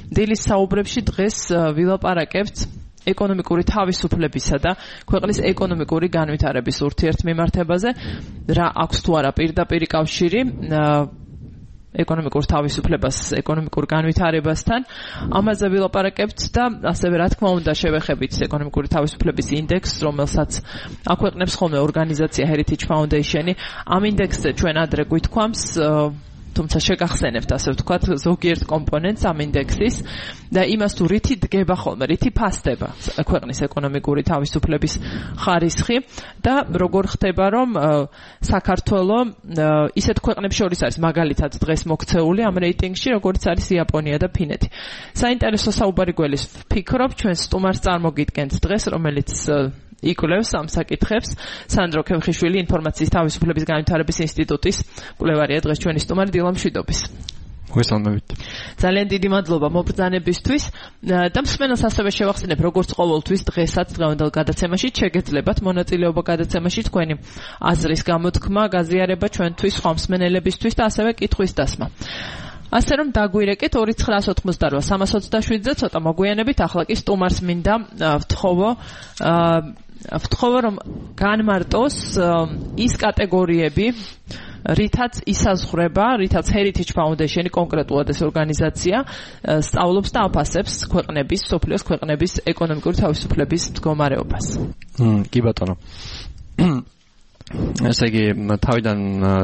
დილის საუბრებში დღეს ვილაპარაკებთ ეკონომიკური თავისუფლებისა და ქვეყნის ეკონომიკური განვითარების ურთიერთმიმართებაზე, რა აქვს თუ არა პირდაპირი კავშირი ეკონომიკურ თავისუფლებას, ეკონომიკურ განვითარებასთან. ამაზე ვილაპარაკებთ და ასევე რა თქმა უნდა შევეხებით ეკონომიკური თავისუფლების ინდექსს, რომელსაც აქვეყნებს ხოლმე ორგანიზაცია Heritage Foundation-ი. ამ ინდექსზე ჩვენ ადრე გვითქვამს თუმცა შეგახსენებთ ასე ვთქვათ ზოგიერთ კომპონენტს ამ ინდექსის და იმას თუ რითი დგება ხოლმე, რითი ფასდება ქვეყნის ეკონომიკური თავისუფლების ხარისხი და როგორ ხდება რომ საქართველო ისეთ ქვეყნებს შორის არის მაგალითად დღეს მოქცეული ამ რეიტინგში, როგორც არის იაპონია და ფინეთი. საინტერესო საუბარი გველის ვფიქრობ, ჩვენ სტუმარს წარმოგიდგენთ დღეს, რომელიც იკვლევს ამ საკითხებს. სანდრო ქემხიშვილი, ინფორმაციის თავისუფლების განვითარების ინსტიტუტის კვლევარია, დღეს ჩვენი სტუმარი დილა მშვიდობის. მოგესალმებით. ძალიან დიდი მადლობა მობრძანებისთვის და მსმენელს ასევე შევახსენებ, როგორც ყოველთვის დღესაც დღევანდელ გადაცემაში შეგეძლებათ მონაწილეობა გადაცემაში თქვენი აზრის გამოთქმა, გაზიარება ჩვენთვის, სხვა მსმენელებისთვის და ასევე კითხვის დასმა. ასე რომ დაგვირეკეთ 2988-327-ზე ცოტა მოგვიანებით, ახლა კი სტუმარს მინდა ვთხოვო რომ განმარტოს ის კატეგორიები, რითაც ისაზღვრება, რითაც Heritage Foundation-ი კონკრეტულად ეს ორგანიზაცია სწავლობს და აფასებს ქვეყნების, სოფლიოს ქვეყნების ეკონომიკური თავისუფლების მდგომარეობას. კი ბატონო. ესე იგი, თავიდან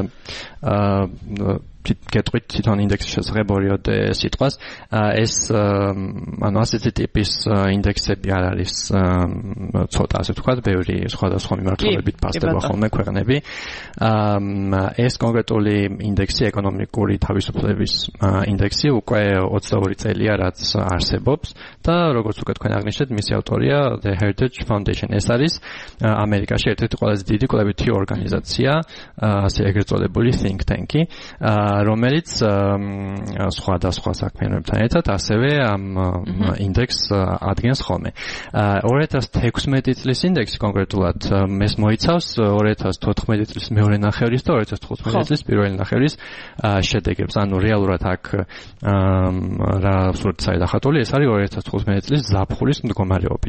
კეთვით თვითონ ინდექსის შესახებ ორიოდე სიტყვას, ეს ანუ ასეთი ტიპის ინდექსები არ არის ცოტა, ასე ვთქვათ, ბევრი სხვადასხვა მიმართულებით ფასდება ხოლმე ქვეყნები. ეს კონკრეტული ინდექსი, ეკონომიკური თავისუფლების ინდექსი უკვე 22 წელია რაც არსებობს და როგორც უკვე თქვენ აღნიშნეთ, მისი ავტორია The Heritage Foundation. ეს არის ამერიკაში ერთ-ერთი ყველაზე დიდი კვლევითი ორგანიზაცია, ასე ეგრეთ წოდებული think tank-ი, რომელიც სხვადასხვა საქმიანობებთან ერთად ასევე ამ ინდექსს ადგენს ხოლმე. 2016 წლის ინდექსი კონკრეტულად ეს მოიცავს 2014 წლის მეორე ნახევრის და 2015 წლის პირველი ნახევრის შედეგებს. ანუ რეალურად აქ რა სურთ საერთოდ ეს არის 2015 წლის ზაფხულის მდგომარეობით.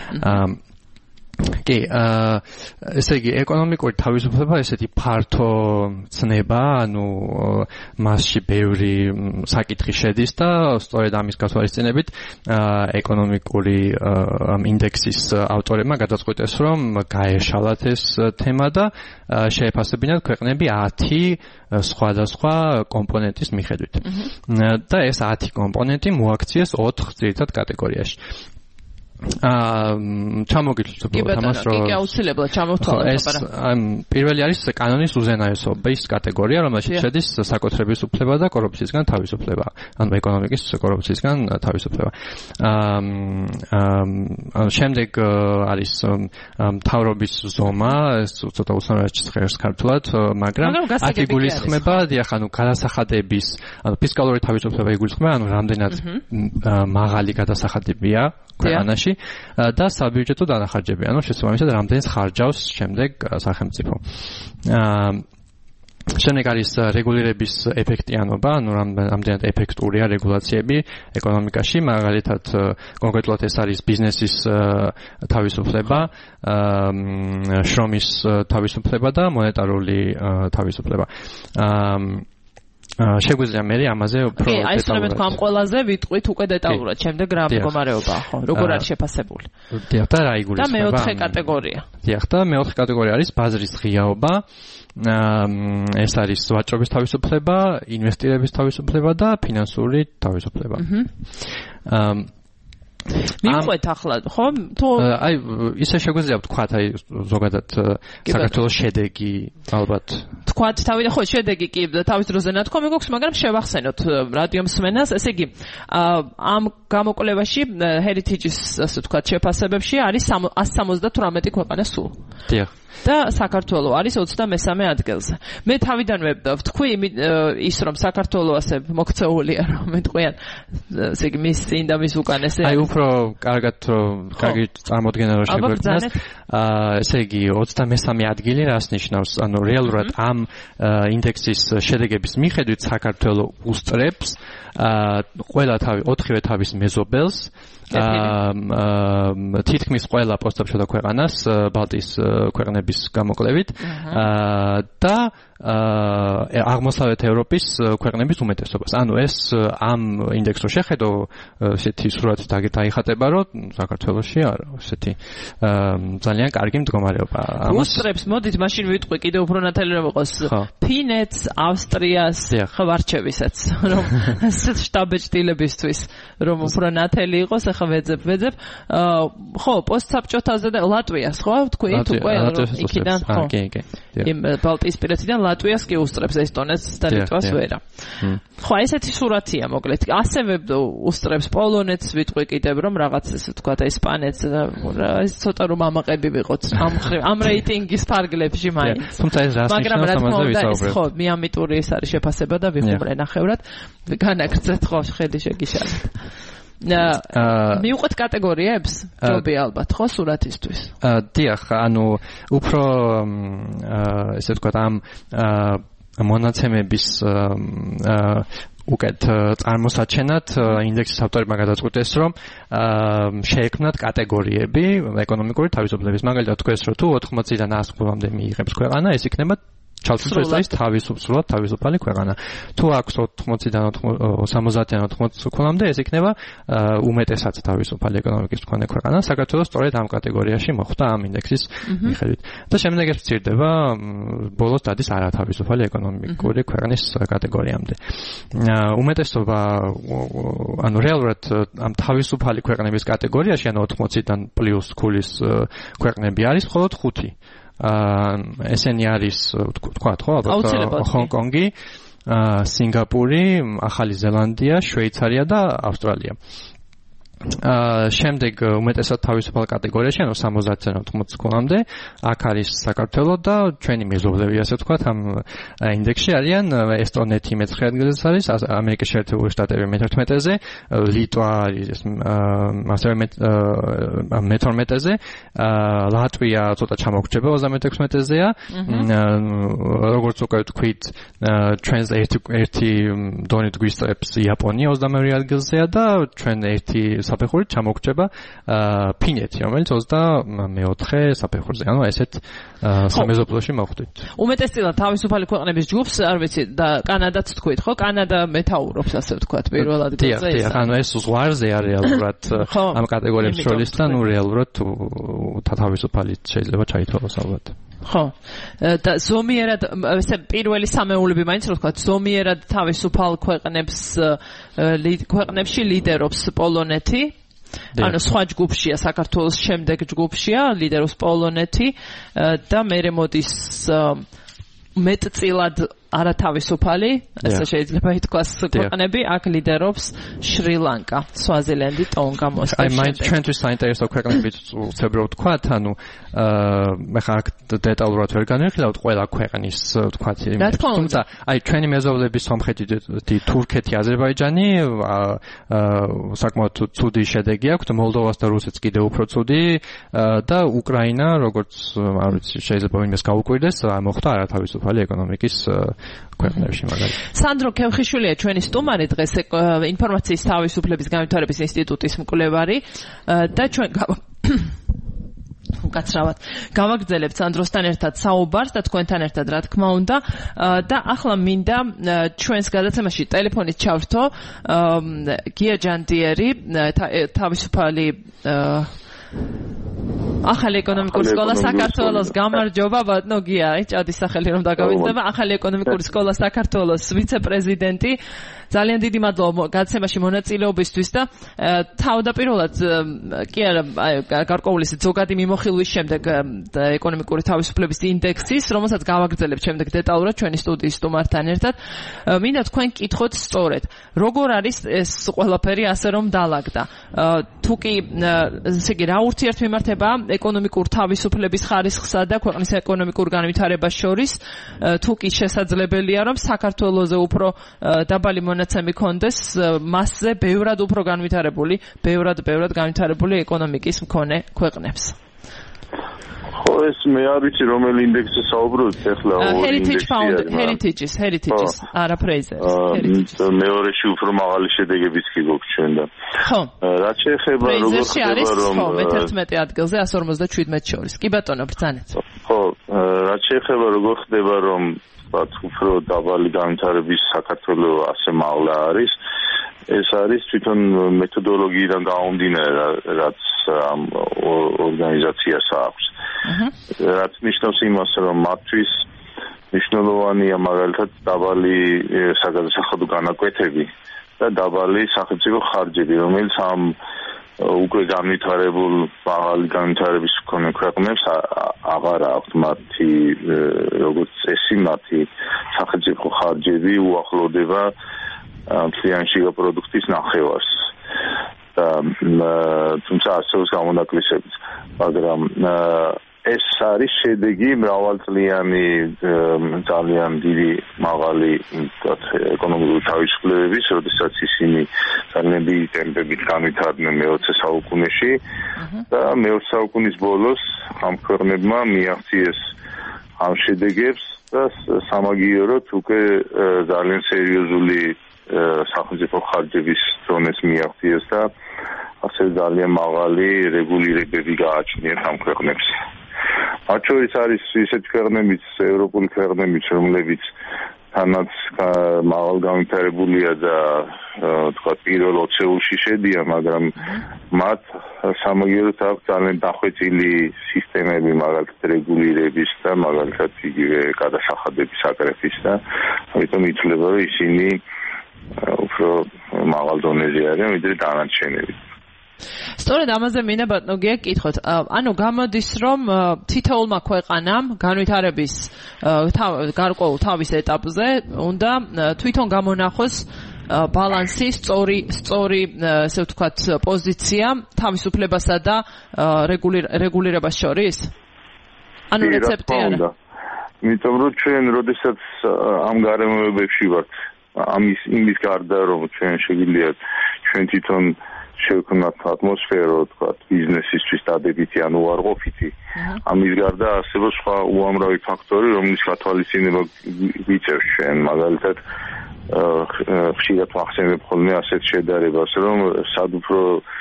კი, ესე იგი, ეკონომიკური თავისუფლება ესეთი ფართო ცნება, ანუ მასში ბევრი საკითხი შედის და სწორედ ამის გათვალისწინებით ეკონომიკური ინდექსის ავტორებმა გადაწყვიტეს, რომ გაეშალათ ეს თემა და შეეფასებინათ ქვეყნები 10 სხვადასხვა კომპონენტის მიხედვით. და ეს 10 კომპონენტი მოაქციეს 4 ძირითად კატეგორიაში. ჩამოგიჩვენებთ თამას რომ კი აუცილებლად ჩამოვთვალოთ ეს პირველი არის კანონის უზენაესობის კატეგორია, რომელშიც შედის საკუთრების უფლება და კორუფციისგან თავისუფლება, ანუ ეკონომიკის კორუფციისგან თავისუფლება. შემდეგ არის მთავრობის ზომა, ეს ცოტა უცნაური ჟღერს ქართულად, მაგრამ აქ იგულისხმება, ანუ გადასახადების, ანუ ფისკალური თავისუფლება იგულისხმება, ანუ რამდენად მაღალი გადასახადებია ქვეყანაში და საბიუჯეტო დანახარჯები, ანუ შესაბამისად რამდენს ხარჯავს შემდეგ სახელმწიფო. შემდეგ არის რეგულირების ეფექტიანობა, ანუ რამდენად ეფექტურია რეგულაციები ეკონომიკაში, მაგალითად კონკრეტულად ეს არის ბიზნესის თავისუფლება, შრომის თავისუფლება და მონეტარული თავისუფლება. შეგვიძლია მე ამაზე უფრო დეტალურად. კი, აი ეს რომ თქვა ამ ყველაზე ვიტყვით უკვე დეტალურად, შემდეგ რა მდგომარეობაა, ხო? როგორ არის შეფასებული? დიახ, და რა იგულისხმება? და მეოთხე კატეგორია. დიახ, და მეოთხე კატეგორია არის ბაზრის ღიაობა. ეს არის ვაჭრობის თავისუფლება, ინვესტირების თავისუფლება და ფინანსური თავისუფლება. მიყვეთ ახლა, ხო? თუ აი ისე შეგვიძლია ვთქვათ, აი ზოგადად საქართველოს შედეგი ალბათ თქვათ თავიდან, ხო, შედეგი კი თავის დროზე ნათქვა მეგოქს, მაგრამ შევახსენოთ რადიო მსმენელს, ესე იგი ამ გამოკვლევაში Heritage-ის ასე ვთქვათ შეფასებებში არის 178 ქვეყანა სულ. დიახ. და საქართველო არის 23 ადგილზე. მე თავიდანვე ვთქვი ის რომ საქართველო ასე მოქცეულია რომ მეტყვიან ესე იგი მის წინ და მის უკან ესე აი უფრო კარგი წარმოდგენა რო შეგვექმნას ესე იგი 23 ადგილი რას ნიშნავს ანუ რეალურად ამ ინდექსის შედეგების მიხედვით საქართველო უსწრებს ყველა ოთხივე თავის მეზობელს თითქმის ყველა პოსტსაბჭოთა ქვეყანას ბალტიის ქვეყნების გამოკლებით და აღმოსავლეთ ევროპის ქვეყნების უმეტესობას. ანუ ეს ამ ინდექსს რო შეხედო, ესეთი სურათი დაიხატება, რომ საქართველოში არა, ესეთი ძალიან კარგი მდგომარეობა. უსწრებს, მოდით მაშინ ვიტყვი კიდევ უფრო ნათელი რომ იყოს ფინეთს, ავსტრიას, ხავარჩევისაც, რომ შტაბ-ჭდილებისთვის რომ უფრო ნათელი იყოს, ახლა ვეძებ. ხო, პოსტსაბჭოთაზე და ლატვიას, ხო, თქვი თუ ყველა იქიდან, ხო. იმ ბალტიისპირეთიდან ლატვიას კი უსწრებს ესტონეთს და ლიტვას ვერა. ხო, ესეთი სურათია მოკლედ. ასევე უსწრებს პოლონეთს, ვიტყვი კიდევ რომ რაღაც ესე თქვა და ესპანეთს ეს ცოტა რომ ამაყები ვიყოთ ამ რეიტინგის ფარგლებში მაინც. თუმცა ეს რას ნიშნავს ამაზე ვისაუბრებ. ხო, მიამიტური ეს არის შეფასება და ვიხმრე ნახევრად. განაგრძეთ ხო ხედი შეგიშალეთ. მიუყვეთ კატეგორიებს? ჯობია ალბათ ხო სურათისთვის? დიახ, ანუ უფრო ესე ვთქვათ ამ მონაცემების უკეთ წარმოსაჩენად ინდექსის ავტორებმა გადაწყვიტეს რომ შეექმნათ კატეგორიები ეკონომიკური თავისუფლების. მაგალითად თქვეს რომ თუ 80-დან 100-მდე მიიღებს ქვეყანა, ეს იქნება ჩალწულის თავისუფლად თავისუფალი ქვეყანა. თუ აქვს 80-დან 70-დან 80 ქულამდე, ეს იქნება უმეტესად თავისუფალი ეკონომიკის მქონე ქვეყანა. საქართველოს სწორედ ამ კატეგორიაში მოხვდა ამ ინდექსის მიხედვით. და შემდეგ ეს მცირდება, ბოლოს დადის არათავისუფალი ეკონომიკური ქვეყნის კატეგორიამდე. უმეტესობა, ანუ რეალურად ამ თავისუფალი ქვეყნების კატეგორიაში, ანუ 80-დან პლუს ქულის ქვეყნები არის მხოლოდ 5. ესენი არის თქვათ ხო ალბათ ჰონკონგი, სინგაპური, ახალი ზელანდია, შვეიცარია და ავსტრალია. შემდეგ უმეტესად თავისუფალ კატეგორიაში, ანუ 70-დან 80 ქულამდე, აქ არის საქართველო და ჩვენი მეზობლები, ასე ვთქვათ, ამ ინდექსში არიან ესტონეთი მე-9 ადგილზე არის, ამერიკის შეერთებული შტატები მე-11-ზე, ლიტვა არის ასევე მე-12-ზე, ლატვია ცოტა ჩამოგრჩება 36-ზეა. როგორც უკვე ვთქვით, ჩვენს ერთი დონით გვისწრებს იაპონია 22 ადგილზეა და ჩვენ ერთი საფეხურით ჩამოგრჩება ფინეთი, რომელიც 24 საფეხურზე. ანუ ესეთ სამეზობლოში მოხვდით. უმეტესწილად თავისუფალი ქვეყნების ჯგუფს, არ ვიცი, და კანადაც თქვით, ხო? კანადა მეთაურობს, ასე ვთქვათ, პირველ ადგილზე. დიახ, ანუ ეს ზღვარზე არის რეალურად ამ კატეგორიებს შორის და ნუ რეალურად თავისუფალი შეიძლება ჩაითვალოს ალბათ. ხო. და ზომიერად ესე პირველი სამეულები მაინც რო ვთქვათ, ზომიერად თავისუფალ ქვეყნებში ლიდერობს პოლონეთი. ანუ სხვა ჯგუფშია, საქართველოს შემდეგ ჯგუფშია, ლიდერობს პოლონეთი და მერე მოდის მეტწილად არათავისუფალი, ესე შეიძლება ითქვას ქვეყნები, აქ ლიდერობს შრი-ლანკა, სვაზილენდი, ტონგა, მოსკოვი. აი, მაინც ჩვენთვის საინტერესო ქვეყნებიც უცებრო ვთქვათ, ანუ ახლა აქ დეტალურად ვერ განვიხილავთ ყველა ქვეყნის ვთქვათ იმებს, თუმცა აი ჩვენი მეზობლების სომხეთი, თურქეთი, აზერბაიჯანი საკმაოდ ცუდი შედეგი აქვს, მოლდოვას და რუსეთს კიდევ უფრო ცუდი და უკრაინა, როგორც არ ვიცი, შეიძლება ვინმეს გაუკვირდეს, მოხდა არათავისუფალი ეკონომიკის ქვეყნებში მაგალითად. სანდრო ქევხიშვილია ჩვენი სტუმარი დღეს ინფორმაციის თავისუფლების განვითარების ინსტიტუტის მკვლევარი და ჩვენ უკაცრავად გავაგრძელებთ სანდროსთან ერთად საუბარს და თქვენთან ერთად რა თქმა უნდა და ახლა მინდა ჩვენს გადაცემაში ტელეფონით ჩავრთო გია ჯანდიერი თავისუფალი ახალი ეკონომიკური სკოლა საქართველოს გამარჯობა ბატონო გია, ჭადის სახელი რომ დაგავიწყდება, ახალი ეკონომიკური სკოლა საქართველოს ვიცე-პრეზიდენტი. ძალიან დიდი მადლობა გადაცემაში მონაწილეობისთვის და თავდაპირველად კი არა გარკვეული ზოგადი მიმოხილვის შემდეგ ეკონომიკური თავისუფლების ინდექსის, რომელსაც გავაგრძელებთ შემდეგ დეტალურად ჩვენი სტუდიის სტუმართან ერთად, მინდა თქვენ კითხოთ სწორედ, როგორ არის ეს ყველაფერი ასე რომ დაალაგდა. თუ კი ესე იგი რა ურთიერთმემართება ეკონომიკურ თავისუფლების ხარისხსა და ქვეყნის ეკონომიკურ განვითარებას შორის თუ კი შესაძლებელია რომ საქართველოზე უფრო დაბალი მონაცემი კონდეს მასზე ბევრად უფრო განვითარებული, ბევრად განვითარებული ეკონომიკის მქონე ქვეყნებს. ხო ეს მე არ ვიცი რომელი ინდექსზე საუბრობთ ახლა Heritage-ის, არა Fraser-ის. მეორეში უფრო მაღალი შედეგებიც კი გვაქვს ჩვენ და. ხო. რაც შეეხება როგორ ხდება რომ მე-11 ადგილზე 157 შორის. კი ბატონო, ბრძანეთ. ხო, რაც შეეხება როგორ ხდება რომ უფრო დაბალი განვითარების საქართველოს ასე მაღლა არის, ეს არის თვითონ მეთოდოლოგიიდან გამომდინარე, რაც ამ ორგანიზაციას აქვს. რაც ნიშნავს იმას, რომ მათთვის მნიშვნელოვანია მაგალითად დაბალი საგადასახადო განაკვეთები და დაბალი სახელმწიფო ხარჯები, რომელიც ამ უკვე განვითარებულ მაღალი განვითარების მქონე ქვეყნებს აღარ აქვს მათი როგორც წესი მათი სახელმწიფო ხარჯები უახლოვდება მთლიანი შიგა პროდუქტის ნახევარს და თუმცა ასეულს გამონაკლისებით, მაგრამ ეს არის შედეგი მრავალწლიანი ძალიან დიდი მაღალი ეკონომიკური თავისუფლებების, როდესაც ისინი ძალიან დიდი ტემპებით განვითარდნენ მე-20 საუკუნეში და მე-20 საუკუნის ბოლოს ამ ქვეყნებმა მიაღწიეს ამ შედეგებს და სამაგიეროდ უკვე ძალიან სერიოზული სახელმწიფო ხარჯების დონეს მიაღწიეს და ასე ძალიან მაღალი რეგულირებები გააჩნიათ ამ ქვეყნებს. მათ შორის არის ისეთი ქვეყნებიც, ევროპული ქვეყნებიც, რომლებიც თანაც მაღალ განვითარებულია და თქვა პირველ 20-ში შედიან, მაგრამ მათ სამაგიეროდ აქვს ძალიან დახვეწილი სისტემები, მაგალითად რეგულირების და მაგალითად იგივე გადასახადების აკრეფის და ამიტომ ითვლება, რომ ისინი უფრო მაღალ დონეზე არიან, ვიდრე დანარჩენები. სწორედ ამაზე მინდა ბატონო გეკითხოთ. ანუ გამოდის რომ თითოეულმა ქვეყანამ განვითარების გარკვეულ თავის ეტაპზე უნდა თვითონ გამონახოს ბალანსი, სწორი ესე ვთქვათ პოზიცია თავისუფლებასა და რეგულირებას შორის? ანუ რეცეპტი არა. იმიტომ რომ ჩვენ როდესაც ამ გარემოებებში ვართ, იმის გარდა რომ ჩვენ შეგვიძლია ჩვენ თვითონ შევქმნათ ატმოსფერო, თქვა, ბიზნესისთვის დადებითი ან უარყოფითი. ამის გარდა არსებობს სხვა უამრავი ფაქტორი, რომლის გათვალისწინება გვიწევს ჩვენ, მაგალითად, ხშირად ვახსენებ ხოლმე ასეთ შედარებას, რომ სად უფრო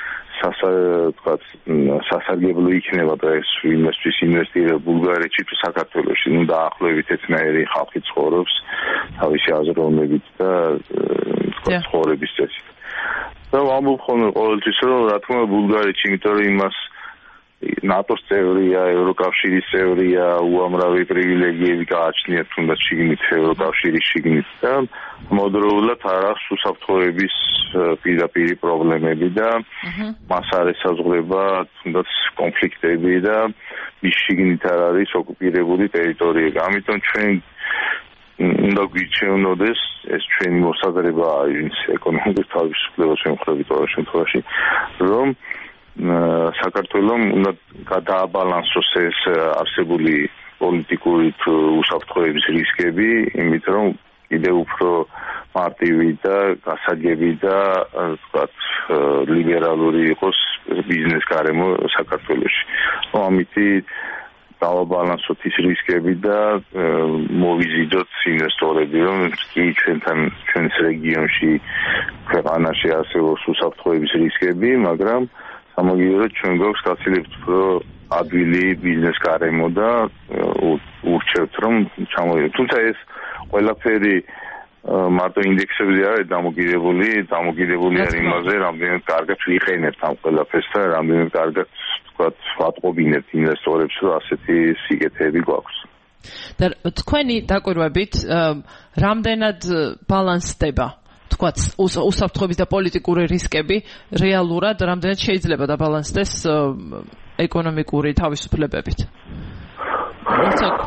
სასარგებლო იქნება დღეს ვინმესთვის ინვესტირება ბულგარეთში თუ საქართველოში, ნუ დაახლოებით ერთნაირი ხალხი ცხოვრობს თავისი აზროვნებით და ცხოვრების წესით. და ვამბობ ხოლმე ყოველთვის რომ რა თქმა უნდა ბულგარეთში, იმიტომ რომ იმას ნატოს წევრია, ევროკავშირის წევრია, უამრავი პრივილეგიები გააჩნიათ თუნდაც შიგნით ევროკავშირის შიგნით და მოდროულად არ აქვს უსაფრთხოების პირდაპირი პრობლემები და მას არ ესაზღვრება თუნდაც კონფლიქტები და მის შიგნით არ არის ოკუპირებული ტერიტორიები. ამიტომ ჩვენ უნდა გვიჩვენოდეს ეს ჩვენი მოსაზრება არის ეკონომიკის თავისუფლებას შემოხდებით ყოველ შემთხვევაში, რომ საქართველოს უნდა გადააბალანსოს ეს არსებული პოლიტიკური უსაფრთხოების რისკები, იმით რომ კიდევ უფრო მარტივი და გასაგები და ვთქვათ ლიბერალური იყოს ბიზნეს გარემო საქართველოში. ამითი დავაბალანსოთ ის რისკები და მოვიზიდოთ ინვესტორები, რომ კი ჩვენს რეგიონში ქვეყანაში არსებობს უსაფრთხოების რისკები, მაგრამ სამაგიეროდ ჩვენ გვაქვს გაცილებით უფრო ადვილი ბიზნეს გარემო და ურჩევთ რომ ჩამოვიდეთ. თუმცა ეს ყველაფერი მარტო ინდექსებზე არის დამოკიდებული არის იმაზე, რამდენად კარგად ვიყენებთ ამ ყველაფერს და რამდენად კარგად ვთქვათ ვატყობინებთ ინვესტორებს, რომ ასეთი სიკეთეები გვაქვს. და თქვენი დაკვირვებით რამდენად ბალანსდება თქვათ უსაფრთხოების და პოლიტიკური რისკები რეალურად რამდენად შეიძლება დაბალანსდეს ეკონომიკური თავისუფლებებით?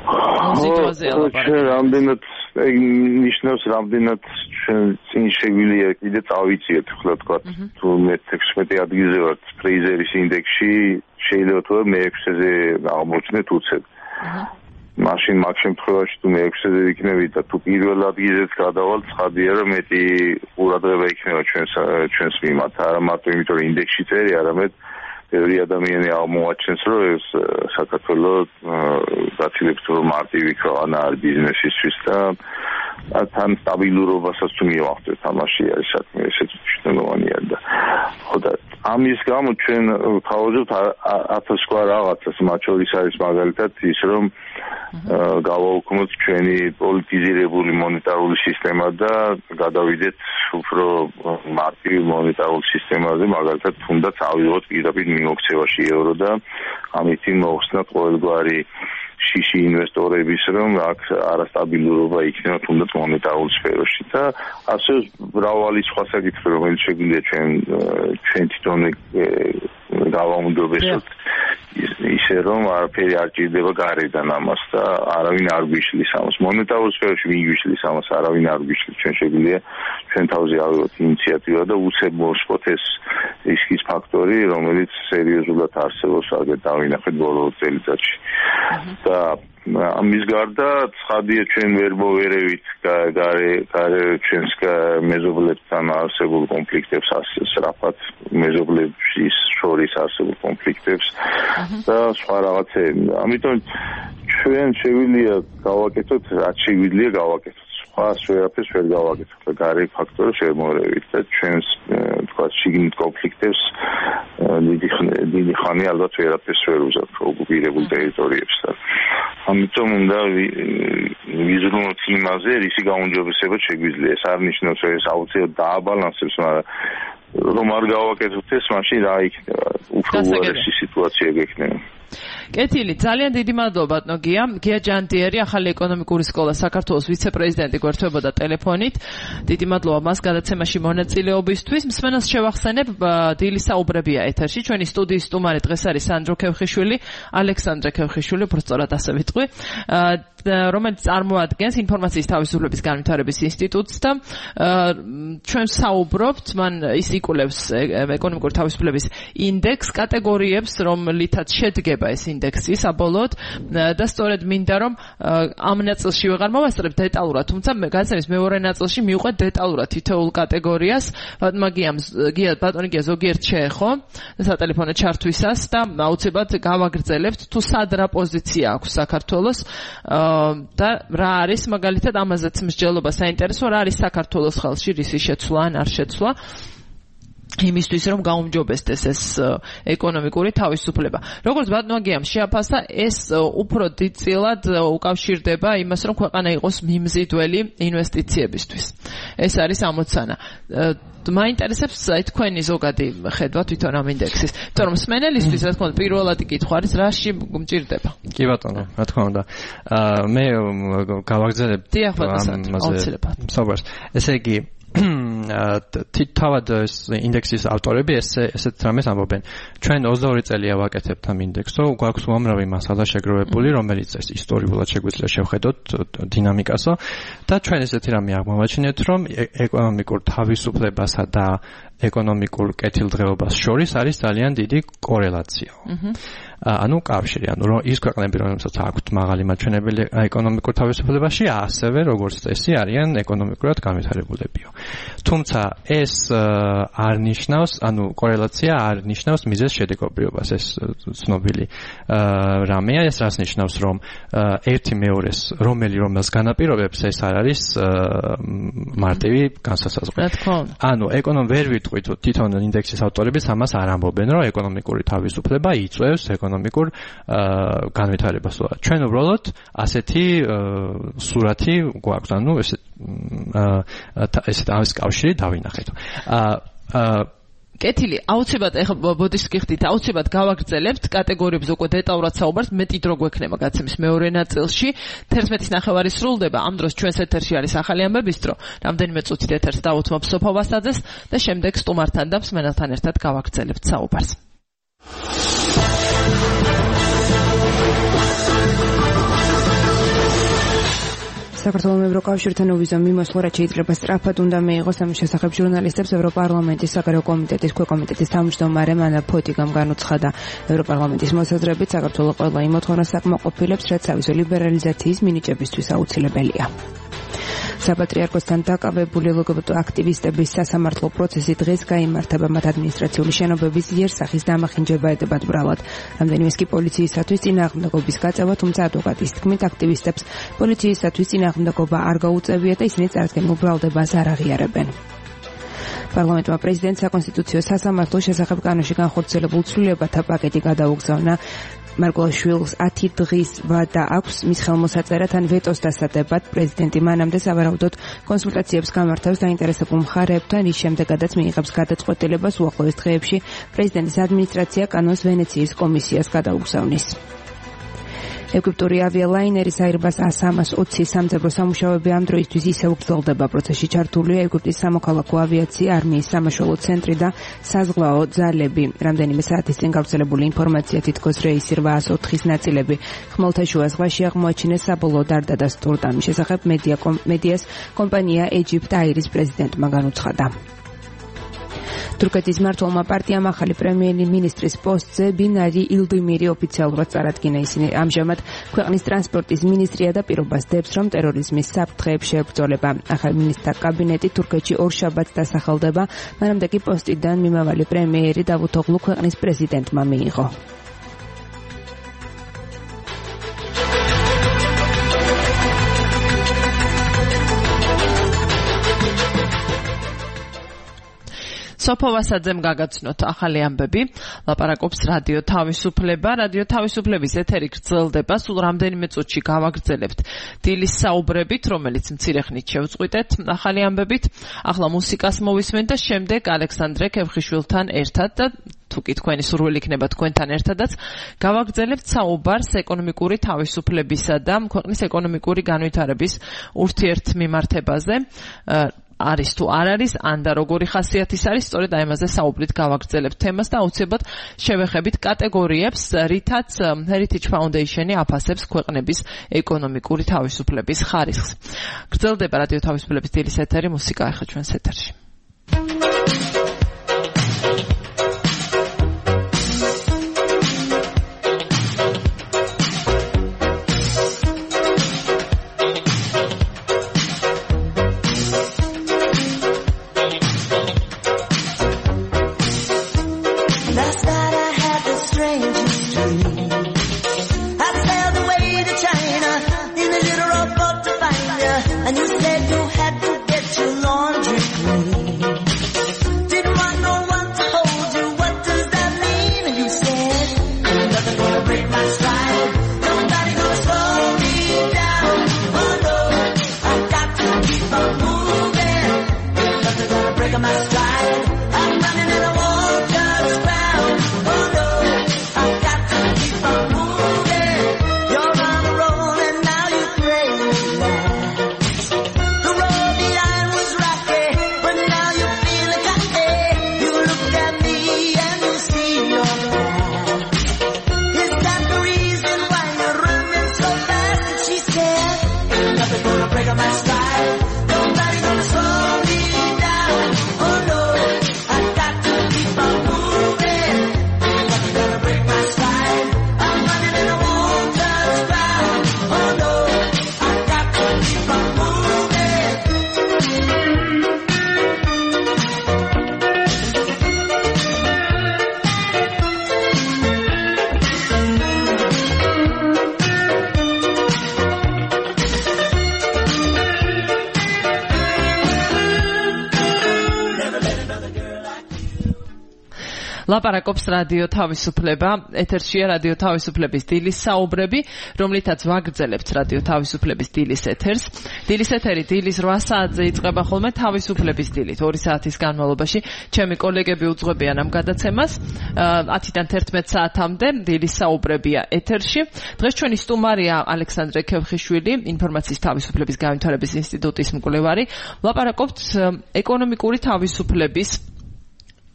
სიტუაცია ჩვენ რამდენად ნიშნავს რამდენად ჩვენ წინ შეგვიძლია კიდე წავიწიეთ ხოლმე თქვა თუ მე 16 ადგილზე ვართ ფრეიზერის ინდექსში შეიძლება თუ მე-6-ზე აღმოჩნდეთ უცებ მაშინ მაგ შემთხვევაში თუ მე-6-ზე იქნები და თუ პირველ ადგილზეც გადავალ ცხადია რომ მეტი ყურადღება იქნება ჩვენს მიმართ არა მარტო იმიტომ რომ ინდექსში წერი არამედ ბევრი ადამიანი აღმოაჩენს რომ ეს საქართველოს გაცილებით რომ მარტივი ქვეყანა არის ბიზნესისთვის და თან სტაბილურობასაც თუ მივახდეთ თამაში არის საქმე ესეც მნიშვნელოვანია და ხო და ამის გამო ჩვენ თავაზობთ 1000 სხვა რაღაცას მათ შორის არის მაგალითად ის რომ გავაუქმოთ ჩვენი პოლიტიზირებული მონეტარული სისტემა და გადავიდეთ უფრო მარტივ მონეტარულ სისტემაზე მაგალითად თუნდაც ავიღოთ პირდაპირ მიმოქცევაში ევრო და ამით მოხსნათ ყოველგვარი შიში ინვესტორების რომ აქ არასტაბილურობა იქნება თუნდაც მონეტარულ სფეროში და ასე მრავალი სხვა საკითხი რომელიც შეგვიძლია ჩვენ თვითონ გავაუმჯობესოთ ისე რომ არაფერი არ ჭირდება გარედან ამას და არავინ არ გვიშლის ამას მონეტარულ სფეროში მიგვიშლის ამას არავინ არ გვიშლის ჩვენ შეგვიძლია ჩვენ თავზე ავიღოთ ინიციატივა და უცებ მოვსწროთ ეს რისკის ფაქტორი რომელიც სერიოზულად არსებობს აგერ დავინახეთ ბოლო წელიწადში და ამის გარდა ცხადია ჩვენ ვერ მოვერევით გარე ჩვენს მეზობლებთან არსებულ კონფლიქტებს სწრაფად მეზობლების შორის არსებულ კონფლიქტებს და სხვა რაღაცები ამიტომ ჩვენ შეგვიძლია გავაკეთოთ რაც შეგვიძლია გავაკეთოთ სხვა სფეროებს ვერ გავაკეთოთ და გარე ფაქტორებს ვერ მოვერევით და ჩვენს თქვა შიგნით კონფლიქტებს დიდი ხანი ალბათ ვერაფერს ვერ უზავთ ოკუპირებულ ტერიტორიებს და ამიტომ უნდა ვიზრუნოთ იმაზე, რისი გაუმჯობესება შეგვიძლია. ეს არ ნიშნავს, რომ ეს აუცილებლად დააბალანსებს, მაგრამ რომ არ გავაკეთოთ ეს, მაშინ რა იქნება? უფრო უარესი სიტუაცია გექნება. კეთილი, ძალიან დიდი მადლობა ბატონო გია ჯანტიერი, ახალი ეკონომიკური სკოლა საქართველოს ვიცე-პრეზიდენტი გვერდებოდა ტელეფონით. დიდი მადლობა მას გადაცემაში მონაწილეობისთვის. მსმენელს შევახსენებ, დილის საუბრებია ეთერში. ჩვენი სტუდიის სტუმარი დღეს არის სანდრო ქევხიშვილი, ალექსანდრე ქევხიშვილი, უბრალოდ ასე ვიტყვი. რომელიც წარმოადგენს ინფორმაციის თავისუფლების განვითარების ინსტიტუტს და ჩვენ საუბრობთ, მან ის იკვლევს ეკონომიკური თავისუფლების ინდექს კატეგორიებს, რომლითაც შედგება ეს ინდექსი საბოლოოდ და სწორედ მინდა რომ ამ ნაწილში ვეღარ მოვასწრებ დეტალურად, თუმცა განსაკუთრებით მეორე ნაწილში მივყვეთ დეტალურად თითოეულ კატეგორიას. ბატონი გია ზოგიერთ შეეხო სატელეფონო ჩართვისას და აუცილებლად გავაგრძელებთ თუ სად რა პოზიცია აქვს საქართველოს და რა არის მაგალითად ამაზეც მსჯელობა საინტერესო რა არის საქართველოს ხელში რისი შეცვლა ან არ შეცვლა იმისთვის რომ გაუმჯობესდეს ეს ეკონომიკური თავისუფლება. როგორც ბატონო გიამ შეაფასა, ეს უფრო დიდწილად უკავშირდება იმას, რომ ქვეყანა იყოს მიმზიდველი ინვესტიციებისთვის. ეს არის ამოცანა. მაინტერესებს თქვენი ზოგადი ხედვა თვითონ ამ ინდექსის. იმიტომ რომ მსმენელისთვის რა თქმა უნდა პირველადი კითხვა არის რაში მჭირდება. კი ბატონო, რა თქმა უნდა. მე გავაგრძელებ ამაზე საუბარს. ესე იგი თავად ინდექსის ავტორები ესეთ რამეს ამბობენ. ჩვენ 22 წელია ვაკეთებთ ამ ინდექსს, გვაქვს უამრავი მასალა შეგროვებული, რომელიც ეს ისტორიულად შეგვიძლია შევხედოთ დინამიკასო და ჩვენ ესეთი რამე აღმოვაჩინეთ, რომ ეკონომიკურ თავისუფლებასა და ეკონომიკურ კეთილდღეობას შორის არის ძალიან დიდი კორელაცია. ანუ კავშირი, ანუ ის ქვეყნები, რომელსაც აქვთ მაღალი მაჩვენებელი ეკონომიკურ თავისუფლებაში, ასევე როგორც წესი არიან ეკონომიკურად განვითარებულებიო. თუმცა ეს არ ნიშნავს, ანუ კორელაცია არ ნიშნავს მიზეზ შედეგობრივობას, ეს ცნობილი რამეა, ეს რას ნიშნავს, რომ ერთი მეორეს რომელს განაპირობებს, ეს არ არის მარტივი განსასაზღვრელი. ანუ ვერ ვიტყვით თვითონ ინდექსის ავტორებიც ამას არ ამბობენ, რომ ეკონომიკური თავისუფლება იწვევს ეკონომიკურ განვითარებას. ჩვენ უბრალოდ ასეთი სურათი გვაქვს, ანუ ესეთ ამის კავშირი დავინახეთ. კეთილი, აუცილებლად ეხლა ბოდიშს გიხდით, აუცილებლად გავაგრძელებთ კატეგორიებს უკვე დეტალურად საუბარს, მეტი დრო გვექნება გაცემის მეორე ნაწილში. 11:30 სრულდება, ამ დროს ჩვენს ეთერში არის ახალი ამბების დრო. რამდენიმე წუთით ეთერს დავუთმობ სოფო ვასაძეს და შემდეგ სტუმართან და მსმენელთან ერთად გავაგრძელებთ საუბარს. საქართველოს ევროკავშირთან უვიზო მიმოსვლა, რაც შეიძლება სწრაფად უნდა მიიღოს ამის შესახებ ჟურნალისტებს ევროპარლამენტის საგარეო კომიტეტის ქვეკომიტეტის თავმჯდომარე მანა ფოტიგამ განუცხადა ევროპარლამენტის მოსაზრებით საქართველოს ყველა იმ მოთხოვნას საკმაყოფილებს, რაც სავიზო ლიბერალიზაციის მინიჭებისთვის აუცილებელია. საპატრიარქოსთან დაკავებული ლგბტ აქტივისტების სასამართლო პროცესი დღეს გაიმართება მათ ადმინისტრაციული შენობების იერსახის დამახინჯება ედებათ ბრალად. რამდენიმეს კი პოლიციისათვის წინააღმდეგობის გაწევა, თუმცა ადვოკატის თქმით აქტივისტებს პოლიციისათვის წინააღმდეგობა არ გაუწევია და ისინი წარდგენილ ბრალდებას არ აღიარებენ. პარლამენტმა პრეზიდენტს საკონსტიტუციო სასამართლოს შესახებ კანონში განხორციელებულ ცვლილებათა პაკეტი გადაუგზავნა. მარგველაშვილს 10 დღის ვადა აქვს მის ხელმოსაწერად ან ვეტოს დასადებად. პრეზიდენტი მანამდე სავარაუდოდ კონსულტაციებს გამართავს დაინტერესებულ მხარეებთან, რის შემდეგაც მიიღებს გადაწყვეტილებას უახლოეს დღეებში პრეზიდენტის ადმინისტრაცია კანონს ვენეციის კომისიას გადაუგზავნის. ეგვიპტური ავიალაინერის Airbus A320 სამძებრო სამუშაოები ამ დროისთვის ისევ გრძელდება. პროცესში ჩართულია ეგვიპტის სამოქალაქო ავიაცია, არმიის სამაშველო ცენტრი და საზღვაო ძალები. რამდენიმე საათის წინ გავრცელებული ინფორმაცია თითქოს რეისი 804-ის ნაწილები ხმელთაშუა ზღვაში აღმოაჩინეს საბოლოოდ არ დადასტურდა. ამის შესახებ მედიას კომპანია Egypt Air-ის პრეზიდენტმა განუცხადა. თურქეთის მმართველმა პარტიამ ახალი პრემიერ-მინისტრის პოსტზე ბინარი ილდიმირი ოფიციალურად წარადგინა. ისინი ამჟამად ქვეყნის ტრანსპორტის მინისტრია და პირობას დებს, რომ ტერორიზმის საფრთხეებს შეებრძოლება. ახალი მინისტრთა კაბინეტი თურქეთში ორშაბათს დასახელდება, მანამდე კი პოსტიდან მიმავალი პრემიერი დავუთოღლუ ქვეყნის პრეზიდენტმა მიიღო. სოფო ვასაძემ გაგაცნოთ ახალი ამბები. ლაპარაკობს რადიო თავისუფლება. რადიო თავისუფლების ეთერი გრძელდება. სულ რამდენიმე წუთში გავაგრძელებთ დილის საუბრებით, რომელიც მცირე ხნით შევწყვიტეთ ახალი ამბებით. ახლა მუსიკას მოვისმენთ და შემდეგ ალექსანდრე ქევხიშვილთან ერთად და თუ კი თქვენი სურვილი იქნება თქვენთან ერთადაც გავაგრძელებთ საუბარს ეკონომიკური თავისუფლებისა და ქვეყნის ეკონომიკური განვითარების ურთიერთმიმართებაზე. არის თუ არ არის, ან და როგორი ხასიათის არის, სწორედ აი ამაზე საუბრით გავაგრძელებთ თემას და აუცილებლად შევეხებით კატეგორიებს, რითაც Heritage Foundation-ი აფასებს ქვეყნების ეკონომიკური თავისუფლების ხარისხს. გრძელდება რადიო თავისუფლების დილის ეთერი, მუსიკა ახლა ჩვენს ეთერში. ლაპარაკობს რადიო თავისუფლება. ეთერშია რადიო თავისუფლების დილის საუბრები, რომლითაც ვაგრძელებთ რადიო თავისუფლების დილის ეთერს. დილის ეთერი დილის 8 საათზე იწყება ხოლმე თავისუფლების დილით. 2 საათის განმავლობაში ჩემი კოლეგები უძღვებიან ამ გადაცემას. 10-დან 11 საათამდე დილის საუბრებია ეთერში. დღეს ჩვენი სტუმარია ალექსანდრე ქევხიშვილი, ინფორმაციის თავისუფლების განვითარების ინსტიტუტის მკვლევარი. ლაპარაკობთ ეკონომიკური თავისუფლების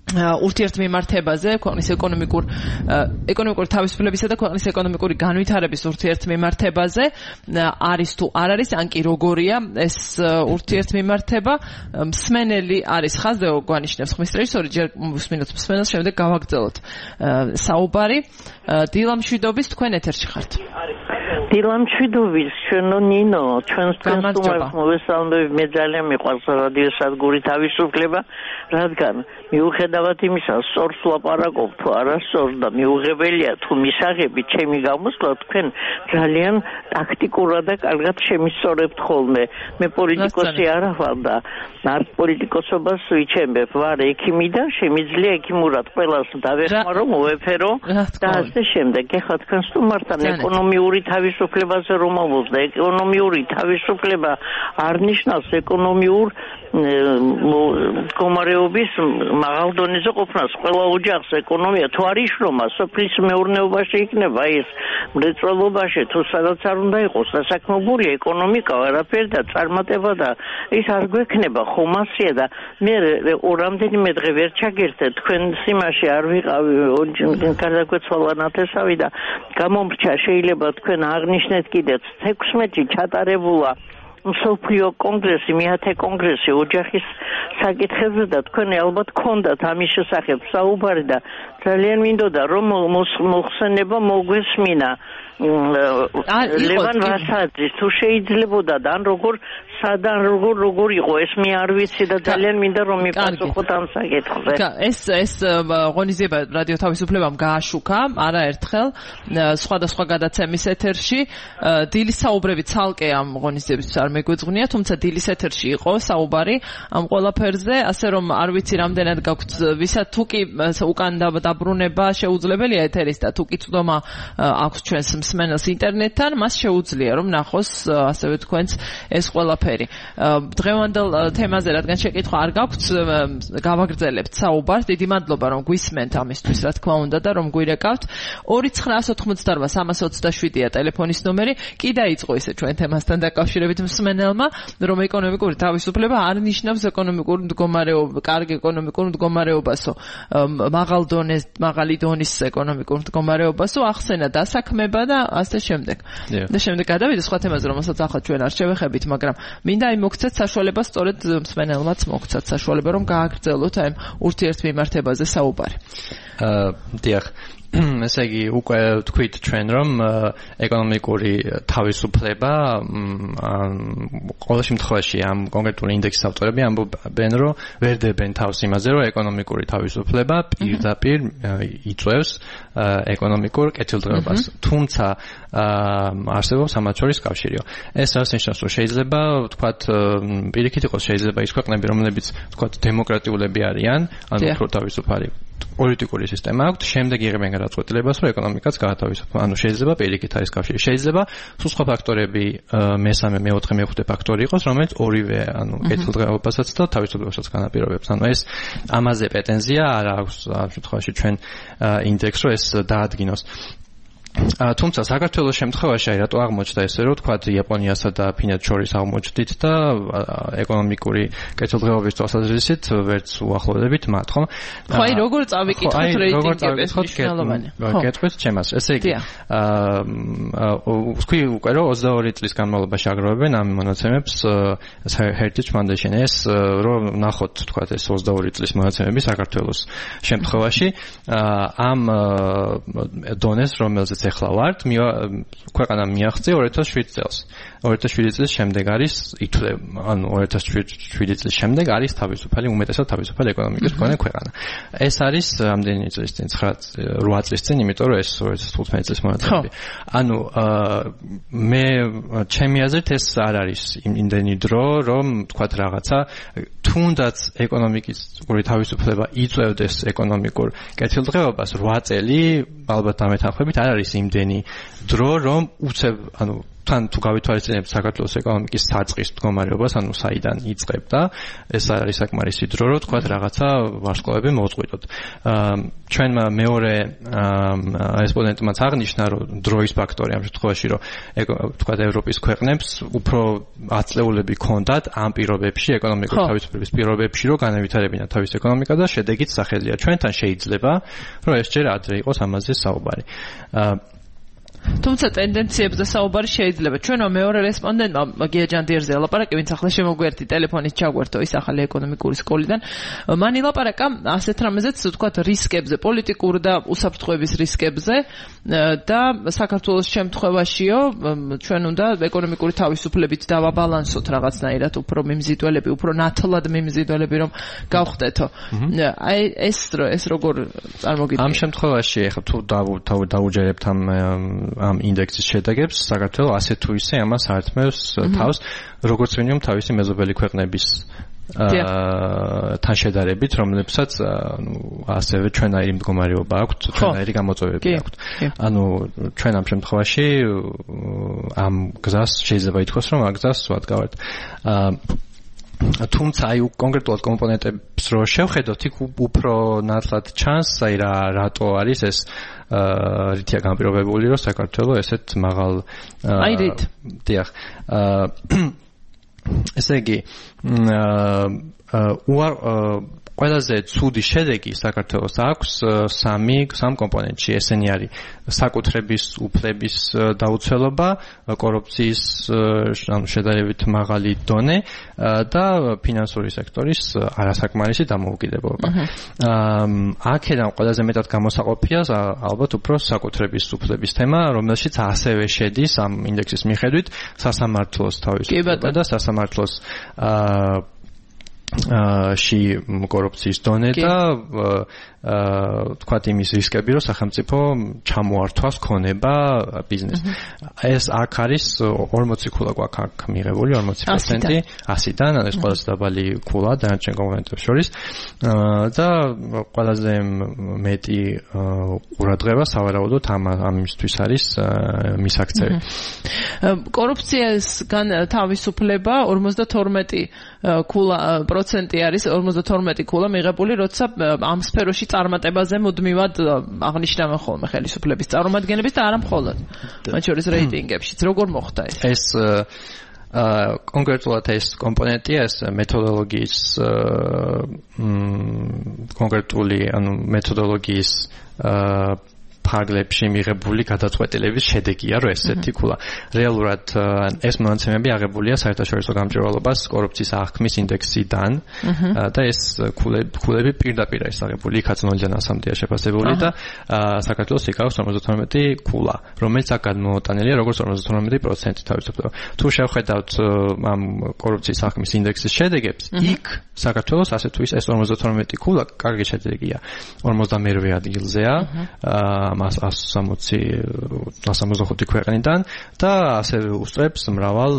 ურთიერთმიმართებაზე, ქვეყნის ეკონომიკური თავისუფლებისა და ქვეყნის ეკონომიკური განვითარების ურთიერთმიმართებაზე არის თუ არ არის, ან კი როგორია ეს ურთიერთმიმართება. მსმენელი არის ხაზდეო გვანიშნებს ხმის რეჟისორი, ჯერ უსმინოთ მსმენელს, შემდეგ გავაგრძელოთ საუბარი. დილა მშვიდობის, თქვენ ეთერში ხართ. დილა მშვიდობის, ჩვენო ნინო, ჩვენს სტუმარს მოვესალმები, მე ძალიან მიყვარს რადიო სადგური თავისუფლება, რადგან მიუხედავად იმისა, სწორს ლაპარაკობ თუ არასწორს და მიუღებელია თუ მისაღები ჩემი გამოსვლა, თქვენ ძალიან ტაქტიკურად და კარგად შემისწორებთ ხოლმე. მე პოლიტიკოსი არა ვარ და არ პოლიტიკოსობას ვიჩემებ, ვარ ექიმი და შემიძლია ექიმურად ყველას დავეხმარო, მოვეფერო და ასე შემდეგ. ეხლა თქვენ სტუმართან ეკონომიური თავისუფლებაზე რომ მოვუძ და ეკონომიური თავისუფლება არ ნიშნავს ეკონომიურ მდგომარეობის მაღალ დონეზე ყოფნას. ყველა ოჯახს ეკონომია თუ არ იშრომა, სოფლის მეურნეობაში იქნება ეს მრეწველობაში თუ სადაც არ უნდა იყოს დასაქმებული ეკონომიკა, არაფერი და წარმატება და ის არ გვექნება ხომასია და მე რამდენიმე დღე ვერ ჩაგერთე თქვენ სიმაში არ ვიყავი, გარდაგვეცვალა ნათესავი და გამომრჩა, შეიძლება თქვენ აღნიშნეთ კიდეც 16-ში ჩატარებულა მსოფლიო კონგრესი, მეათე კონგრესი ოჯახის საკითხებზე და თქვენ ალბათ გქონდათ ამის შესახებ საუბარი და ძალიან მინდოდა რომ მოხსენება მოგვესმინა ლევან ვასაძის თუ შეიძლებოდა და ან როგორ იყო ეს მე არ ვიცი და ძალიან მინდა რომ მიპასუხოთ ამ საკითხზე. ეს ღონისძიება რადიო თავისუფლებამ გააშუქა არაერთხელ სხვადასხვა გადაცემის ეთერში. დილის საუბრები ცალკე ამ ღონისძიებისთვის არ მეგვეძღვნია, თუმცა დილის ეთერში იყო საუბარი ამ ყველაფერზე, ასე რომ არ ვიცი რამდენად გაქვთ ვისაც თუ კი უკან დაბრუნება შეუძლებელია ეთერის და თუ კი წვდომა აქვს ჩვენს მსმენელს ინტერნეტთან, მას შეუძლია რომ ნახოს ასევე თქვენს ეს ყველაფერი. დღევანდელ თემაზე რადგან შეკითხვა არ გაქვთ, გავაგრძელებთ საუბარს. დიდი მადლობა რომ გვისმენთ ამისთვის, რა თქმა უნდა და რომ გვირეკავთ. 2988-327-ია ტელეფონის ნომერი. კი დაიწყო ისე ჩვენ თემასთან დაკავშირებით მსმენელმა, რომ ეკონომიკური თავისუფლება არ ნიშნავს ეკონომიკურ მდგომარეობას, კარგ ეკონომიკურ მდგომარეობასო, მაღალი დონის ეკონომიკურ მდგომარეობასო, ახსენა დასაქმება და ასე შემდეგ. და შემდეგ გადავიდე სხვა თემაზე, რომელსაც ახლა ჩვენ არ შევეხებით, მაგრამ მინდა აი მოგცეთ საშუალება, სწორედ მსმენელმაც მოგცეთ საშუალება, რომ გააგრძელოთ აი ურთიერთმიმართებაზე საუბარი. დიახ. ესე იგი უკვე თქვით ჩვენ რომ ეკონომიკური თავისუფლება ყოველ შემთხვევაში ამ კონკრეტული ინდექსის ავტორები ამბობენ რომ ვერ დებენ თავს იმაზე რომ ეკონომიკური თავისუფლება პირდაპირ იწვევს ეკონომიკურ კეთილდღეობას. თუმცა არსებობს ამათ შორის კავშირიო. ეს რაც ნიშნავს რომ შეიძლება ვთქვათ პირიქით იყოს შეიძლება ის ქვეყნები რომლებიც ვთქვათ დემოკრატიულები არიან, ანუ უფრო თავისუფალი პოლიტიკური სისტემა აქვს, შემდეგ იღებენ გადაწყვეტილებას, რომ ეკონომიკაც გაათავისუფლოს. ანუ შეიძლება პირიქით არის კავშირი. შეიძლება სულ სხვა ფაქტორები, მესამე, მეოთხე, მეხუთე ფაქტორი იყოს, რომელიც ორივე, ანუ კეთილდღეობასაც და თავისუფლებასაც განაპირობებს. ანუ ეს ამაზე პრეტენზია არ აქვს ამ შემთხვევაში ჩვენ ინდექსს, რომ ეს დაადგინოს. თუმცა საქართველოს შემთხვევაში რატო აღმოჩნდა ესე რომ თქვათ იაპონიასა და ფინეთს შორის აღმოჩნდით და ეკონომიკური კეთილდღეობის თვალსაზრისით ვერც უახლოვდებით მათ, ხო? ხო, აი როგორ წავიკითხოთ რეიტინგებს მნიშვნელოვანი. გეტყვით ჩემას. ესე იგი ვთქვი უკვე რომ 22 წლის განმავლობაში აგროვებენ ამ მონაცემებს Heritage Foundation. ეს რომ ნახოთ თქვათ ეს 22 წლის მონაცემები საქართველოს შემთხვევაში ამ დონეს რომელზეც ეხლა ვართ, ქვეყანა მიაღწია 2007 წელს. 2007 წლის შემდეგ არის ანუ 2007 წლის შემდეგ არის თავისუფალი, უმეტესად თავისუფალი ეკონომიკის მქონე ქვეყანა. ეს არის რამდენი წლის წინ, 8 წლის წინ, იმიტომ რომ ეს 2015 წლის მონაცემები. ანუ მე ჩემი აზრით ეს არ არის იმდენი დრო, რომ თქვათ რაღაცა თუნდაც ეკონომიკური თავისუფლება იწევდეს ეკონომიკურ კეთილდღეობას 8 წელი, ალბათ ამეთანხმებით არ არის იმდენი დრო, რომ უცებ, ანუ თან თუ გავითვალისწინებთ საქართველოს ეკონომიკის საწყის მდგომარეობას, ანუ საიდან იწყებდა, ეს არის საკმარისი დრო, რომ თქვათ რაღაცა ვარსკვლავები მოწყვიტოთ. ჩვენმა მეორე რესპონდენტმაც აღნიშნა, რომ დროის ფაქტორი ამ შემთხვევაში, რომ თქვათ ევროპის ქვეყნებს უფრო აწლეულები ჰქონდათ ამ პირობებში, ეკონომიკური თავისუფლების პირობებში, რომ განავითარებინათ თავის ეკონომიკა და შედეგიც სახელია. ჩვენთან შეიძლება, რომ ეს ჯერ ადრე იყოს ამაზე საუბარი. თუმცა ტენდენციებზე საუბარი შეიძლება. ჩვენო მეორე რესპონდენტმა გია ჯანდიერზე ელაპარაკე, ვინც ახლა შემოგვერთი ტელეფონით ჩაგვერთო ის ახალი ეკონომიკური სკოლიდან. მან ილაპარაკა ასეთ რამეზეც, ვთქვათ, რისკებზე, პოლიტიკურ და უსაფრთხოების რისკებზე და საქართველოს შემთხვევაშიო ჩვენ უნდა ეკონომიკური თავისუფლებით დავაბალანსოთ რაღაცნაირად, უფრო მიმზიდველები, უფრო ნათლად მიმზიდველები რომ გავხდეთო. აი ეს როგორ წარმოგიდგენთ? ამ შემთხვევაში ახლა თუ დაუჯერებთ ამ ინდექსის შედეგებს, საქართველოს ასე თუ ისე ამას ართმევს თავს, როგორც მინიმუმ თავისი მეზობელი ქვეყნების თან შედარებით, რომლებსაც ასევე ჩვენაირი მდგომარეობა აქვთ, ჩვენაირი გამოწვევები აქვთ. ანუ ჩვენ ამ შემთხვევაში ამ გზას შეიძლება ითქვას, რომ ამ გზას ვადგავართ. თუმცა აი კონკრეტულად კომპონენტებს რო შევხედოთ, იქ უფრო ნათლად ჩანს, აი რატო არის ეს რითია განპირობებული, რომ საქართველოს ესეთ მაღალ აი რით. დიახ. ესე იგი ყველაზე ცუდი შედეგი საქართველოს აქვს სამ კომპონენტში. ესენი არის საკუთრების უფლების დაუცველობა, კორუფციის შედარებით მაღალი დონე და ფინანსური სექტორის არასაკმარისი დამოუკიდებლობა. აქედან ყველაზე მეტად გამოსაყოფია ალბათ უფრო საკუთრების უფლების თემა, რომელშიც ასევე შედის ამ ინდექსის მიხედვით სასამართლოს თავისუფლება და სასამართლოს ში კორუფციის დონე და თქვათ იმის რისკები, რომ სახელმწიფო ჩამოართვას ქონება ბიზნესს. ეს აქ არის 40 ქულა გვაქვს აქ მიღებული, 40%, 100-დან, ეს ყველაზე დაბალი ქულა დანარჩენ კომპონენტებს შორის და ყველაზე მეტი ყურადღება სავარაუდოდ ამისთვის არის მისაქცევი. კორუფციასგან თავისუფლება 52 ქულა პროცენტი არის, 52 ქულა მიღებული, როცა ამ სფეროში წარმატებაზე მუდმივად აღნიშნავენ ხოლმე ხელისუფლების წარმომადგენლებს და არა მხოლოდ მათ შორის რეიტინგებშიც. როგორ მოხდა ეს? ეს კონკრეტულად ეს კომპონენტია, ეს მეთოდოლოგიის კონკრეტული, ანუ მეთოდოლოგიის ფარგლებში მიღებული გადაწყვეტილების შედეგია, რომ ესეთი ქულა. რეალურად ეს მონაცემები აღებულია საერთაშორისო გამჭვირვალობას კორუფციის აღქმის ინდექსიდან და ეს ქულები პირდაპირ არის აღებული, იქაც 0-დან 100-მდეა შეფასებული და საქართველოს იკავებს 52 ქულა, რომელიც აქ გადმოუტანილია როგორც 52% თავისუფლება. თუ შევხედავთ ამ კორუფციის აღქმის ინდექსის შედეგებს, იქ საქართველოს ასე თუ ისე ეს 52 ქულა კარგი შედეგია. 42 ადგილზეა 165 ქვეყნიდან და ასევე უსწრებს მრავალ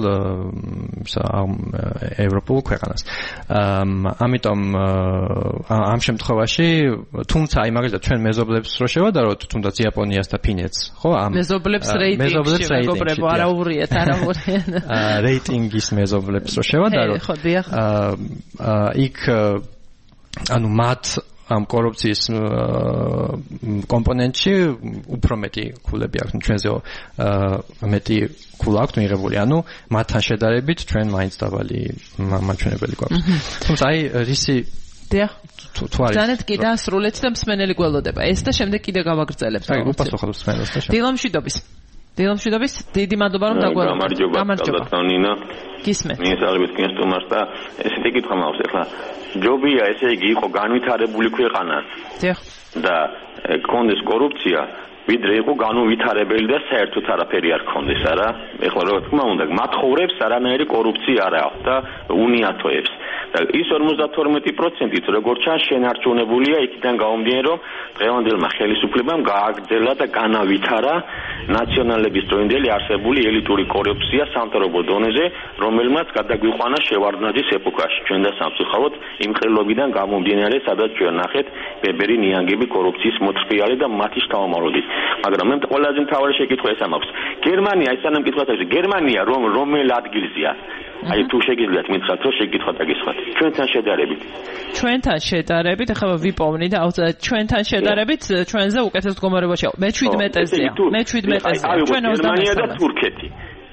ევროპულ ქვეყანას. ამიტომ ამ შემთხვევაში, თუმცა აი მაგალითად ჩვენ მეზობლებს რო შევადაროთ, თუნდაც იაპონიას და ფინეთს, ხო? ამ მეზობლებს რეიტინგში მეგობრებო, არაურიეთ. რეიტინგის მეზობლებს რო შევადაროთ, ხო, დიახ. იქ ანუ მათ ამ კორუფციის კომპონენტში უფრო მეტი ქულები აქვს, ჩვენზე მეტი ქულა აქვს მიღებული, ანუ მათთან შედარებით ჩვენ მაინც დაბალი მაჩვენებელი გვაქვს. თუმცა აი რისი დიახ. თუ არის ზანეთ კიდე ასრულეთ და მსმენელი გველოდება. ეს და შემდეგ კიდე გავაგრძელებთ. აი, უპასუხოთ მსმენელს და შემდეგ. დილომშვიდობის, დიდი მადლობა რომ დაგვერხეთ. გამარჯობა. ნინა. გისმენთ. მინისტრების კენსტუმარს და ესეთი კითხვა მაქვს ახლა. ჯობია ესე იგი იყო განვითარებული ქვეყანა. დიახ. და კონდეს კორუფცია, ვიდრე იყო განუვითარებელი და საერთოდ არაფერი არ კონდეს, არა? ეხლა რა თქმა უნდა, მათხოვრებს არანაირი კორუფცია არ აქვს და უნიათოებს. და ის 52%-იც როგორც ჩანს შენარჩუნებულია იქიდან გამომდინარე, რომ დღევანდელმა ხელისუფლებამ გააგრძელა და განავითარა ნაციონალების დროინდელი არსებული ელიტური კორუფცია სამთავრობო დონეზე, რომელმაც გადაგვიყვანა შევარდნაძის ეპოქაში. ჩვენ და სამწუხაროდ იმ ყრილობიდან გამომდინარე, სადაც ჩვენ ნახეთ ბებერი ნიანგები კორუფციის მოწყვიალე და მათი შთამომავლობით. მაგრამ მე ყველაზე მთავარი შეკითხვა ეს მაქვს. გერმანია, ეს სანამ კითხვა თავი, გერმანია რომელ ადგილზეა? აი თუ შეგიძლიათ მითხრათ, რომ შეგკითხვა დაგესხათ. ჩვენთან შედარებით. ჩვენთან შედარებით, ახლა ვიპოვნი და ჩვენთან შედარებით ჩვენზე უკეთეს მდგომარეობაშია. მე 17-ზეა. მე 17-ზეა. ჩვენ 23-ია. გერმანია და თურქეთი.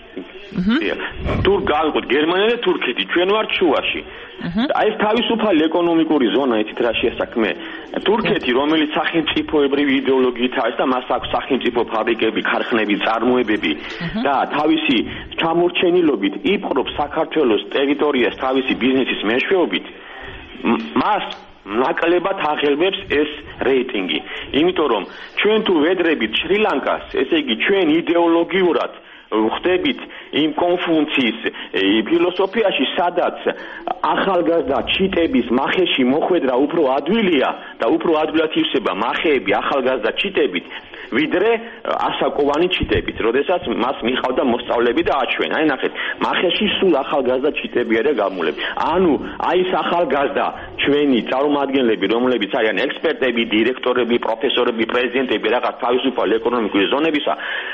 გავიყოთ გერმანია და თურქეთი, ჩვენ ვართ შუაში. აი ეს თავისუფალი ეკონომიკური ზონა, იცით რა შეასაქმე? თურქეთი, რომელიც სახელმწიფოებრივი იდეოლოგიით არის და მას აქვს სახელმწიფო ფაბრიკები, ქარხნები, წარმოებები და თავისი ჩამორჩენილობით იპყრობს საქართველოს ტერიტორიას თავისი ბიზნესის მეშვეობით, მას ნაკლებად აღელვებს ეს რეიტინგი. იმიტომ რომ ჩვენ თუ ვედრებით შრი-ლანკას, ესე იგი ჩვენ იდეოლოგიურად ხდებით იმ კონფუციის ფილოსოფიაში, სადაც ახალგაზრდა ჩიტების მახეში მოხვედრა უფრო ადვილია და უფრო ადვილად ივსება მახეები ახალგაზრდა ჩიტებით, ვიდრე ასაკოვანი ჩიტებით, როდესაც მას მიყავდა მოსწავლეები და აჩვენა. აი ნახეთ, მახეში სულ ახალგაზრდა ჩიტები არა გამულები. ანუ აი ეს ახალგაზრდა ჩვენი წარმომადგენლები, რომლებიც არიან ექსპერტები, დირექტორები, პროფესორები, პრეზიდენტები რაღაც თავისუფალი ეკონომიკური ზონებისა,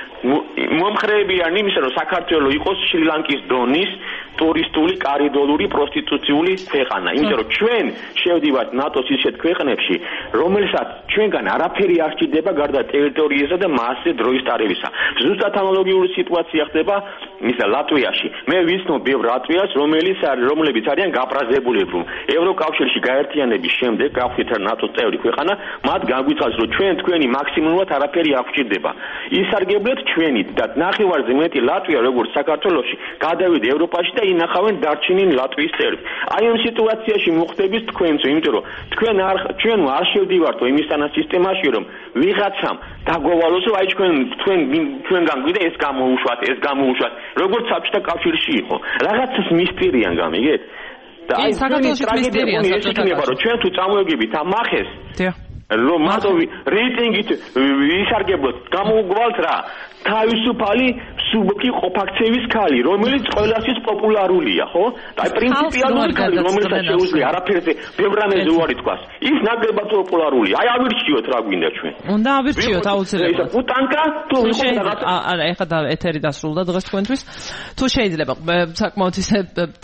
მომხრეებიან იმისა, რომ საქართველო იყოს შრი-ლანკის დონის ტურისტული, კარიდორული, პროსტიტუციული ქვეყანა. იმიტომ რომ ჩვენ შევდივართ ნატოს ისეთ ქვეყნებში, რომელსაც ჩვენგან არაფერი არ სჭირდება გარდა ტერიტორიისა და მასზე დროის ტარებისა. ზუსტად ანალოგიური სიტუაცია ხდება ისა ლატვიაში. მე ვიცნობ ბევრ ლატვიას, რომლებიც არიან გაბრაზებულები, რომ ევროკავშირში გაერთიანების შემდეგ გავხდით ნატოს წევრი ქვეყანა, მათ გაგვიცხადეს, რომ ჩვენ თქვენი მაქსიმუმად არაფერი არ გვჭირდება. ისარგებლეთ ჩვენით და ნახევარზე მეტი ლატვია, როგორც საქართველოში, გადავიდა ევროპაში და ინახავენ დარჩენილ ლატვიის წევრებს. აი ამ სიტუაციაში მოხდებით თქვენც, იმიტომ რომ ჩვენ არ შევდივართო იმისთანა სისტემაში, რომ ვიღაცამ დაგოვალოს, რომ აი ჩვენგან გვიდა ეს გამოუშვათ, როგორც საბჭოთა კავშირში იყო. რაღაცას მისტერიან გამიგეთ? და აი საქართველოში მისტერია საბჭოთა კავშირში. ჩვენ თუ წამოეგებით ამ მახეს, რომ მარტო რეიტინგით ისარგებლოთ, გამოუგვალთ რა? თავისუფალი სუბკი ყოფაქცევის ქალი, რომელიც ყველასთვის პოპულარულია, ხო? აი პრინციპიალური ქალი, რომელსაც შეუძლია არაფერზე ბევრ რამეზე უარი თქვას. ის ნაკლებად პოპულარულია. აი ავირჩიოთ რა გვინდა ჩვენ. უნდა ავირჩიოთ აუცილებლად. უტანკა თუ იყო რაღაცა. არა, ეხლა და ეთერი დასრულდა დღეს თქვენთვის. თუ შეიძლება საკმაოდ ისე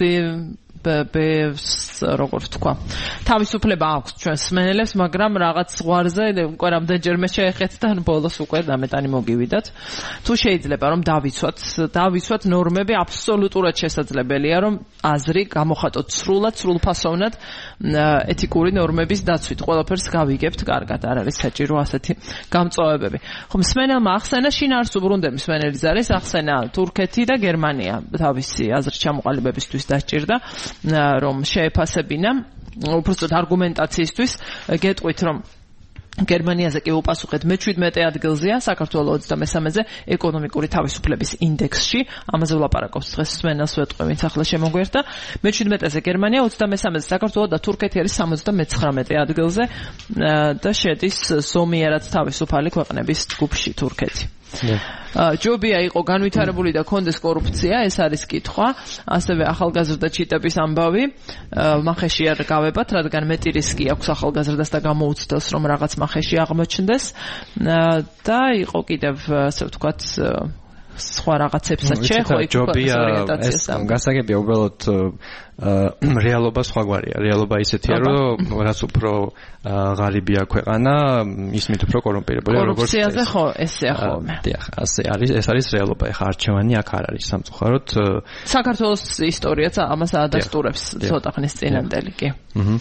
როგორ თქვა, თავისუფლება აქვს ჩვენს მსმენელებს, მაგრამ რაღაც ზღვარზე უკვე რამდენჯერმე შეეხეთ და ბოლოს უკვე დამეტანი მოგივიდათ. თუ შეიძლება რომ დავიცვათ ნორმები, აბსოლუტურად შესაძლებელია რომ აზრი გამოხატოთ სრულფასოვნად ეთიკური ნორმების დაცვით. ყველაფერს გავიგებთ კარგად, არ არის საჭირო ასეთი გამწვავებები. ხო, მსმენელმა ახსენა, შინაარსი უბრუნდელი მსმენელის არის ახსენა თურქეთი და გერმანია თავისი აზრის ჩამოყალიბებისთვის დასჭირდა რომ შეეფასებინა, უბრალოდ არგუმენტაციისთვის გეტყვით რომ გერმანიაზე კი უპასუხეთ მე 17 ადგილზეა, საქართველოს 23-ზე ეკონომიკური თავისუფლების ინდექსში. ამაზე ვლაპარაკობს დღეს მსმენელს ვეტყვი, ვინც ახლა შემოგვერთა. მე 17-ზე გერმანია, 23-ზე საქართველო და თურქეთი არის 79 ადგილზე და შედის ზომიერად თავისუფალი ქვეყნების ჯგუფში თურქეთი. ჯობია იყო განვითარებული და კონდეს კორუფცია, ეს არის კითხვა. ასევე ახალგაზრდა ჩიტების ამბავი მახეში არ გავებათ, რადგან მეტი რისკი აქვს ახალგაზრდას და გამოუცდელს რომ რაღაც მახეში აღმოჩნდეს და იყო კიდევ ასე ვთქვათ სხვა რაღაცებსაც შეხვდა იქ ორიენტაციას. გასაგებია უბრალოდ რეალობა სხვაგვარია. რეალობა ისეთია, რომ რაც უფრო ღარიბია ქვეყანა, ის მით უფრო კორუმპირებულია, როგორც კორუფციაზე ხო, ესეა ხოლმე. დიახ, ასე არის, ეს არის რეალობა. ეხა არჩევანი აქ არ არის სამწუხაროდ. საქართველოს ისტორიაც ამას ადასტურებს ცოტა ხნის წინანდელი კი.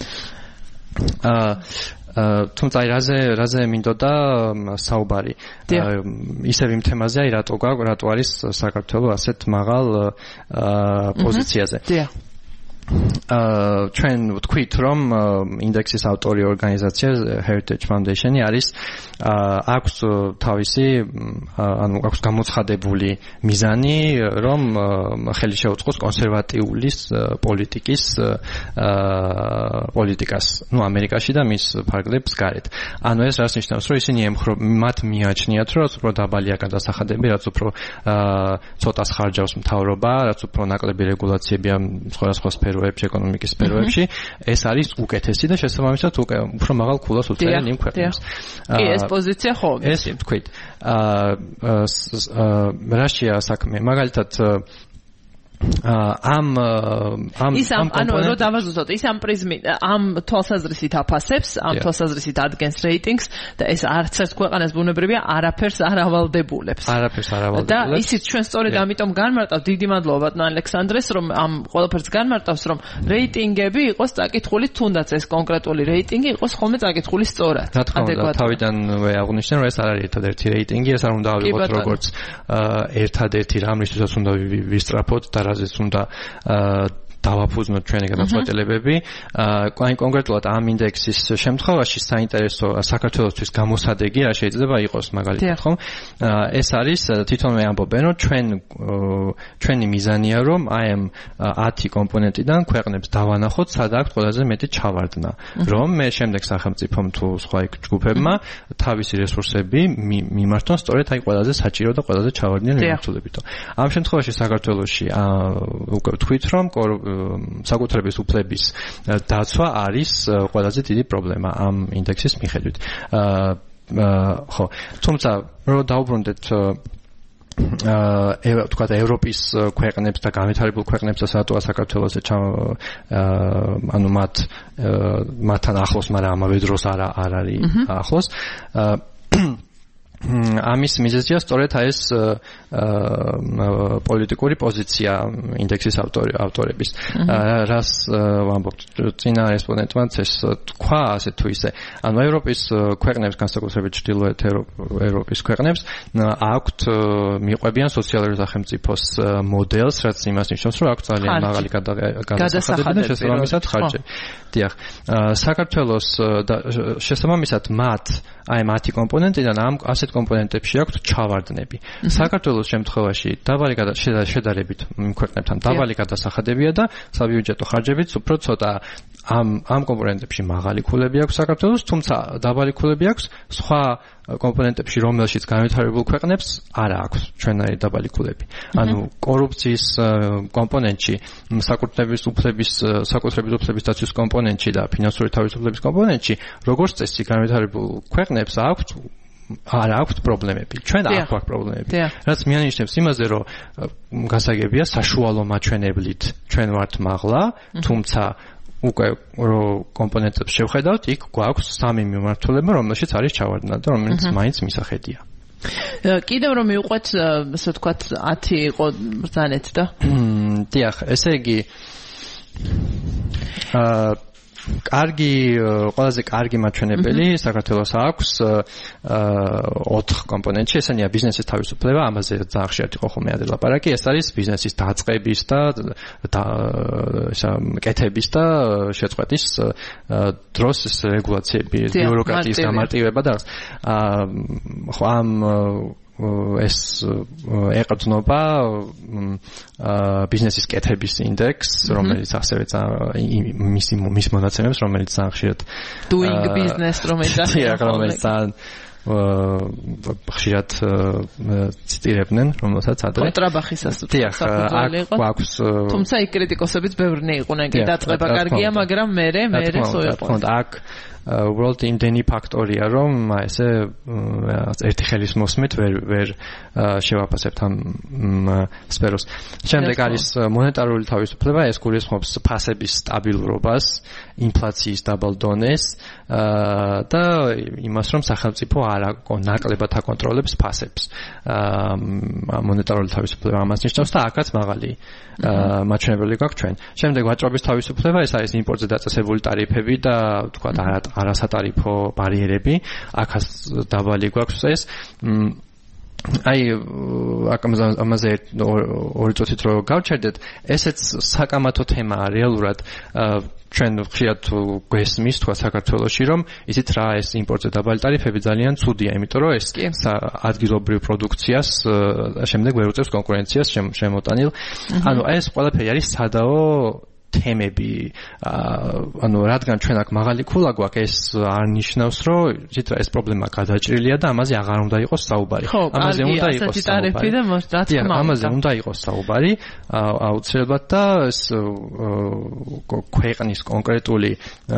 თუმცა რაზე მინდოდა საუბარი ისევ იმ თემაზე, აი რატო არის საქართველოს ასეთ მაღალ პოზიციაზე. ჩვენ ვთქვით, რომ ინდექსის ავტორი ორგანიზაცია Heritage Foundation-ი არის აქვს თავისი აქვს გამოცხადებული მიზანი, რომ ხელი შეუწყოს კონსერვატიული პოლიტიკას, ამერიკაში და მის ფარგლებს გარეთ. ეს რას ნიშნავს, რომ ისინი მათ მიაჩნიათ, რომ რაც უფრო დაბალია გადასახადები, რაც უფრო ცოტა ხარჯავს მთავრობა, რაც უფრო ნაკლები რეგულაციებია სხვადასხვა სფეროებში, ეკონომიკის სფეროებში, ეს არის უკეთესი და შესაბამისად უფრო მაღალ ქულას უწევენ იმ ქვეყნებს. კი, ეს პოზიცია ხო, ეს ვთქვით. რაშია საქმე? მაგალითად ამ რო დავაზუსტოთ, ის ამ პრიზმით, ამ თვალსაზრისით აფასებს, ამ თვალსაზრისით ადგენს რეიტინგს და ეს არც ერთ ქვეყანას ბუნებრივია არაფერს არ ავალდებულებს. და ისიც ჩვენ სწორედ ამიტომ განმარტავთ, დიდი მადლობა ბატონ ალექსანდრეს, რომ ამ ყველაფერს განმარტავს, რომ რეიტინგები იყოს წაკითხული, თუნდაც ეს კონკრეტული რეიტინგი იყოს ხოლმე წაკითხული სწორად. თავიდანვე აღნიშნე, რომ ეს არ არის ერთადერთი რეიტინგი, ეს არ უნდა ავიღოთ როგორც ერთადერთი რამ, რისთვისაც უნდა ვისწრაფოთ და რაზეც უნდა დავაფუძნოთ ჩვენი გადაწყვეტილებები. კონკრეტულად ამ ინდექსის შემთხვევაში საინტერესო საქართველოსთვის გამოსადეგი რა შეიძლება იყოს მაგალითად, ხომ? ეს არის თვითონვე ამბობენ, რომ ჩვენი მიზანია, რომ აი ამ 10 კომპონენტიდან ქვეყნებს დავანახოთ, სად აქვს ყველაზე მეტი ჩავარდნა, რომ მე შემდეგ სახელმწიფომ თუ სხვა ჯგუფებმა თავისი რესურსები მიმართონ სწორედ აი ყველაზე საჭირო და ყველაზე ჩავარდნიან მიმართულებით. ამ შემთხვევაში საქართველოში უკვე ვთქვით, რომ საკუთრების უფლების დაცვა არის ყველაზე დიდი პრობლემა ამ ინდექსის მიხედვით. ხო, თუმცა რო დაუბრუნდეთ თქვათ ევროპის ქვეყნებს და განვითარებულ ქვეყნებს და სათუა საქართველოსზე მათთან ახლოს, მაგრამ ამავე დროს არ არის ახლოს. ამის მიზეზია სწორედ ეს პოლიტიკური პოზიცია ინდექსის ავტორების. რას ვამბობთ, წინა რესპონდენტმაც ეს თქვა, ასე თუ ისე. ევროპის ქვეყნებს, განსაკუთრებით ჩრდილოეთ ევროპის ქვეყნებს, აქვთ მიყვებიან სოციალური სახელმწიფოს მოდელს, რაც იმას ნიშნავს, რომ აქვთ ძალიან მაღალი გადასახადები და შესაბამისად ხარჯები. დიახ. საქართველოს შესაბამისად მათ აი 10 კომპონენტიდან ამ ასეთ კომპონენტებში აქვთ ჩავარდნები. საქართველოს შემთხვევაში დაბალი შედარებით ქვეყნებთან დაბალი გადასახადებია და საბიუჯეტო ხარჯებიც უფრო ცოტა ამ კომპონენტებში მაღალი ქულები აქვს საქართველოს, თუმცა დაბალი ქულები აქვს სხვა კომპონენტებში, რომელშიც განვითარებულ ქვეყნებს არ აქვს ჩვენაირი დაბალი ქულები. კორუფციის კომპონენტში, საკუთრების უფლების დაცვის კომპონენტში და ფინანსური თავისუფლების კომპონენტში, როგორც წესი განვითარებულ ქვეყნებს არ აქვს პრობლემები. ჩვენ არ აქვს პრობლემები. რაც მიანიშნებს იმაზე, რომ გასაგებია საშუალო მაჩვენებლით ჩვენ ვართ მაღლა, თუმცა უკვე რო კომპონენტებს შევხედავთ, იქ გვაქვს 3 მიმართულება, რომელშიც არის ჩავარდნა და რომელიც მაინც მისახედია. კიდევ რომ მივყვეთ, ასე ვთქვათ, 10 იყო ბრძანეთ და? დიახ, ესე იგი ყველაზე კარგი მაჩვენებელი საქართველოს აქვს 4 კომპონენტში, ესენია ბიზნესის თავისუფლება, ამაზე ძალიან ხშირად იყო ხოლმე ლაპარაკი, ეს არის ბიზნესის დაწყების და კეთების და შეწყვეტის დროს რეგულაციები, ბიუროკრატიის გამარტივება და ხო ამ ეს ეყრდნობა ბიზნესის კეთების ინდექს, რომელიც ასევე მის მონაცემებს, რომელიც ძალიან ხშირად doing business რომელიც ხშირად ციტირებდნენ, რომელსაც ადრე კონტრაბახისას გვაქვს, თუმცა იქ კრიტიკოსებიც ბევრნი იყვნენ, კი დაწყება კარგია, მაგრამ მერე სულ იყო. აქ უბრალოდ იმდენი ფაქტორია, რომ ესე ერთი ხელის მოსმით ვერ შევაფასებთ ამ სფეროს. შემდეგ არის მონეტარული თავისუფლება, ეს გულისხმობს ფასების სტაბილურობას, ინფლაციის დაბალ დონეს და იმას, რომ სახელმწიფო არ ნაკლებად აკონტროლებს ფასებს. მონეტარული თავისუფლება ამას ნიშნავს და აქაც მაღალი მაჩვენებელი გვაქვს ჩვენ. შემდეგ ვაჭრობის თავისუფლება, ეს არის იმპორტზე დაწესებული ტარიფები და თქვა არასატარიფო ბარიერები, აქაც დაბალი გვაქვს ეს. აი ამაზე ორი წუთით რო გავჩერდეთ, ესეც საკამათო თემაა რეალურად ჩვენ ხშირად გვესმის თქვა საქართველოში რომ ისიც რა ეს იმპორტზე დაბალი ტარიფები ძალიან ცუდია, იმიტომ რომ ეს ადგილობრივ პროდუქციას შემდეგ ვერ უწევს კონკურენციას შემოტანილ. ანუ ეს ყველაფერი არის სადაო თემები, ანუ რადგან ჩვენ აქ მაღალი ქულა გვაქვს, ეს არ ნიშნავს, რომ თითქოს ეს პრობლემა გადაჭრილია და ამაზე აღარ უნდა იყოს საუბარი. ამაზე უნდა იყოს საუბარი. ამაზე უნდა იყოს საუბარი, აუცილებლად და ეს ქვეყნის კონკრეტული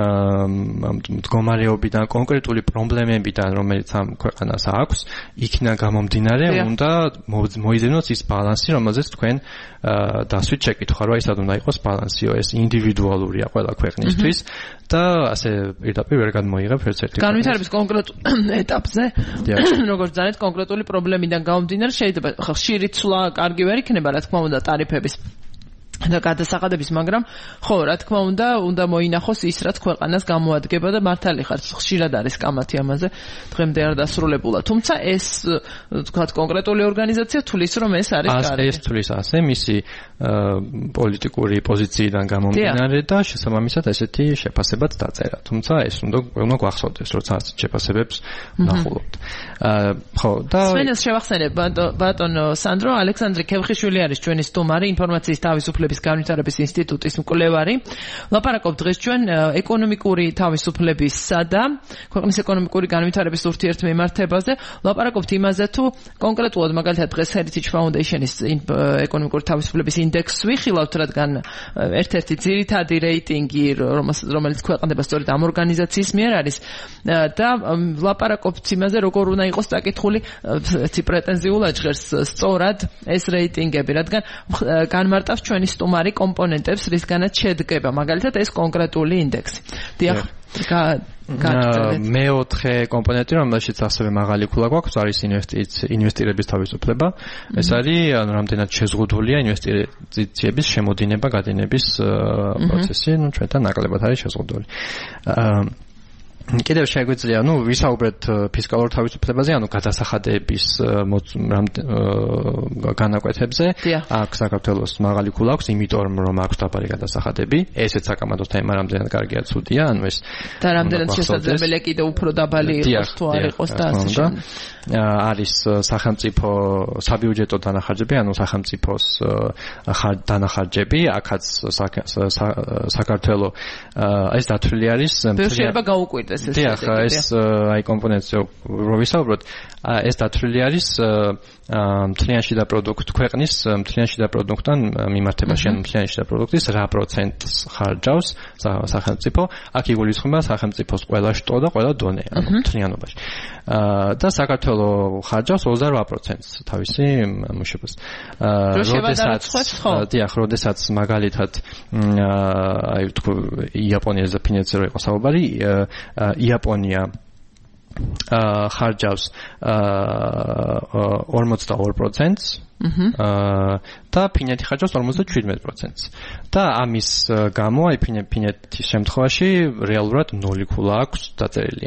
მდგომარეობიდან, კონკრეტული პრობლემებიდან, რომელიც ამ ქვეყანას აქვს, იქნა გამომდინარე, უნდა მოიძებნოს ის ბალანსი, რომელზეც თქვენ დასვით შეკითხვა, რომ ისად უნდა იყოს ბალანსი. ეს ინდივიდუალურია ყველა ქვეყნისთვის და ასე პირდაპირ ვერ გადმოიღებ ერთ-ერთი განვითარების კონკრეტულ ეტაპზე როგორც ძალიან კონკრეტული პრობლემიდან გამომდინარე შეიძლება ხშირი ცვლა კარგი ვერ იქნება რა თქმა უნდა ტარიფების და გადასახადების, მაგრამ ხო, რა თქმა უნდა მოინახოს ის, რაც ქვეყანას გამოადგება და მართალი ხარ, ხშირად არის კამათი ამაზე, დღემდე არ დასრულებულა. თუმცა ეს, თქვათ, კონკრეტული ორგანიზაცია თulis, რომ ეს არის კარგი. ეს თulis ასე, მისი პოლიტიკური პოზიციიდან გამომდინარე და შესაბამისად ესეთი შეფასებაც დაწერა. თუმცა ეს უნდა გვახსოვდეს, როცა შეფასებებს ნახულობთ. ხო, და სვენელს შევახსენებ, ბატონ სანდრო, ალექსანდრე ქევხიშვილი არის ჩვენი სტუმარი, ინფორმაციის თავისუფლების განვითარების ინსტიტუტის მკვლევარი. ლაპარაკობთ დღეს ჩვენ ეკონომიკური თავისუფლებისა და ქვეყნის ეკონომიკური განვითარების ურთიერთმემართებაზე. ლაპარაკობთ იმაზე, თუ კონკრეტულად მაგალითად დღეს Heritage Foundation-ის ეკონომიკური თავისუფლების ინდექსს ვიხილავთ, რადგან ერთ-ერთი ძირითადი რეიტინგი, რომელიც ქვეყნდება სწორედ ამ ორგანიზაციის მიერ არის და ლაპარაკობთ იმაზე, როგორ უნდა იყოს წაკითხული პრეტენზიულად ჟღერს სწორად ეს რეიტინგები, რადგან განმარტავს ჩვენი სტუმარი კომპონენტებს, რისგანაც შედგება, მაგალითად ეს კონკრეტული ინდექსი. დიახ, მეოთხე კომპონენტი, რომელშიც ასევე მაღალი ქულა გვაქვს, არის ინვესტირების თავისუფლება. ეს არის რამდენად შეზღუდულია ინვესტიციების შემოდინება, გადინების პროცესი, ჩვენთან ნაკლებად არის შეზღუდული. კიდევ შეგვიძლია, ვისაუბრეთ ფისკალურ თავისუფლებაზე, გადასახადების განაკვეთებზე. აქ საქართველოს მაღალი ქულა აქვს, იმიტომ რომ აქვს დაბალი გადასახადები. ესეც საკამათო თემა, რამდენად კარგია, ცუდია, ეს და რამდენად შესაძლებელია კიდევ უფრო დაბალი იყოს თუ არ იყოს და ასე შემდეგ. არის სახელმწიფო საბიუჯეტო დანახარჯები, სახელმწიფოს დანახარჯები, აქაც საქართველოს ეს დათვლილი არის. შეიძლება გაუკვირდეს ეს. დიახ, ეს აი კომპონენტზე რო ვისაუბროთ, ეს დათვლილი არის მთლიანში და ქვეყნის მთლიანში და პროდუქტთან მიმართებაში, მთლიანში და პროდუქტის რა პროცენტს ხარჯავს სახელმწიფო, აქ იგულისხმება სახელმწიფოს ყველა შტო და ყველა დონე, მთლიანობაში. და საქართველოს ხარჯავს 28%-ს თავისი მუშებას. როდესაც მაგალითად აი თქვა იაპონიაზე ფინანსური იყო საუბარი, იაპონია ხარჯავს 42%-ს და ფინეთი ხარჯავს 57%-ს. და ამის გამო აი ფინეთის შემთხვევაში რეალურად 0 ქულა აქვს დაწერილი.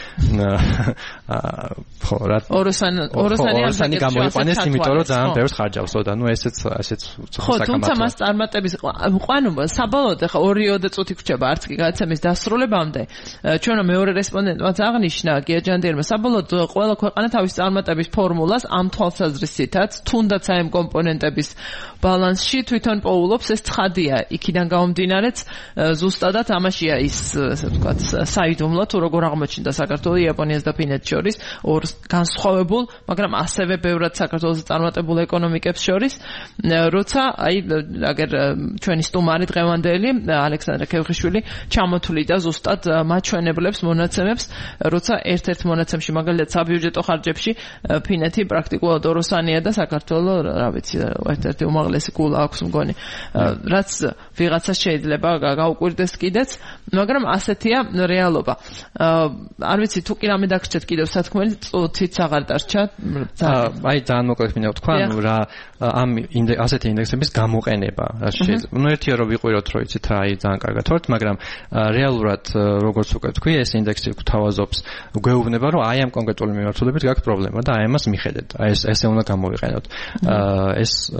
ხო, რა ოროსანი გამოიყვანეს, იმიტომ რომ ძალიან ბევრს ხარჯავსო და ესეც ხო, თუმცა მას წარმატების საბოლოოდ ახლა 2 წუთი გრჩება არც კი გადაცემის დასრულებამდე. ჩვენო მეორე რესპონდენტმაც აღნიშნა გიაჯანდიერმა, საბოლოოდ ყველა ქვეყანა თავის წარმატების ფორმულას ამ თვალსაზრისითაც თუნდაც აი ამ კომპონენტების ბალანსში თვითონ პოულობს, ეს ცხადია. იქიდან გამომდინარეც ზუსტადად ამაშია ის, ასე ვთქვათ, საიდუმლო თუ როგორ აღმოჩნდა საქართველოს, იაპონიას და ფინეთს შორის ორ განსხვავებულ, მაგრამ ასევე ბევრად საქართველოს წარმატებულ ეკონომიკებს შორის, როცა აი აგერ ჩვენი სტუმარი დღევანდელი ალექსანდრე ქევხიშვილი ჩამოთვლიდა ზუსტად მაჩვენებლებს, მონაცემებს, როცა ერთ-ერთ მონაცემში, მაგალითად საბიუჯეტო ხარჯებში, ფინეთი პრაქტიკულად ოროსანია და საქართველოს სამომავლო, რა ვიცი, ერთ-ერთი უმაღლესი კულა აქვს მგონი. რაც ვიღაცას შეიძლება გაუკვირდეს კიდეც, მაგრამ ასეთია რეალობა. არ vicი თუ კი რამე დაგრჩეთ კიდევ სათქმელი წუთიც აღარ დარჩა. აი ძალიან მოკლედ მინდა ვთქვა, რა ამ ასეთი ინდექსების გამოყენება რა შეიძლება. ერთია რომ ვიყვიროთ, რომ იცით რა აი ძალიან კარგად ვართ, მაგრამ რეალურად როგორც უკვე თქვი, ეს ინდექსი გვთავაზობს, გვეუბნება, რომ აი ამ კონკრეტული მიმართულებით გაქვს პრობლემა და აი ამას მიხედეთ. აი ესე უნდა გამოვიყენოთ. ეს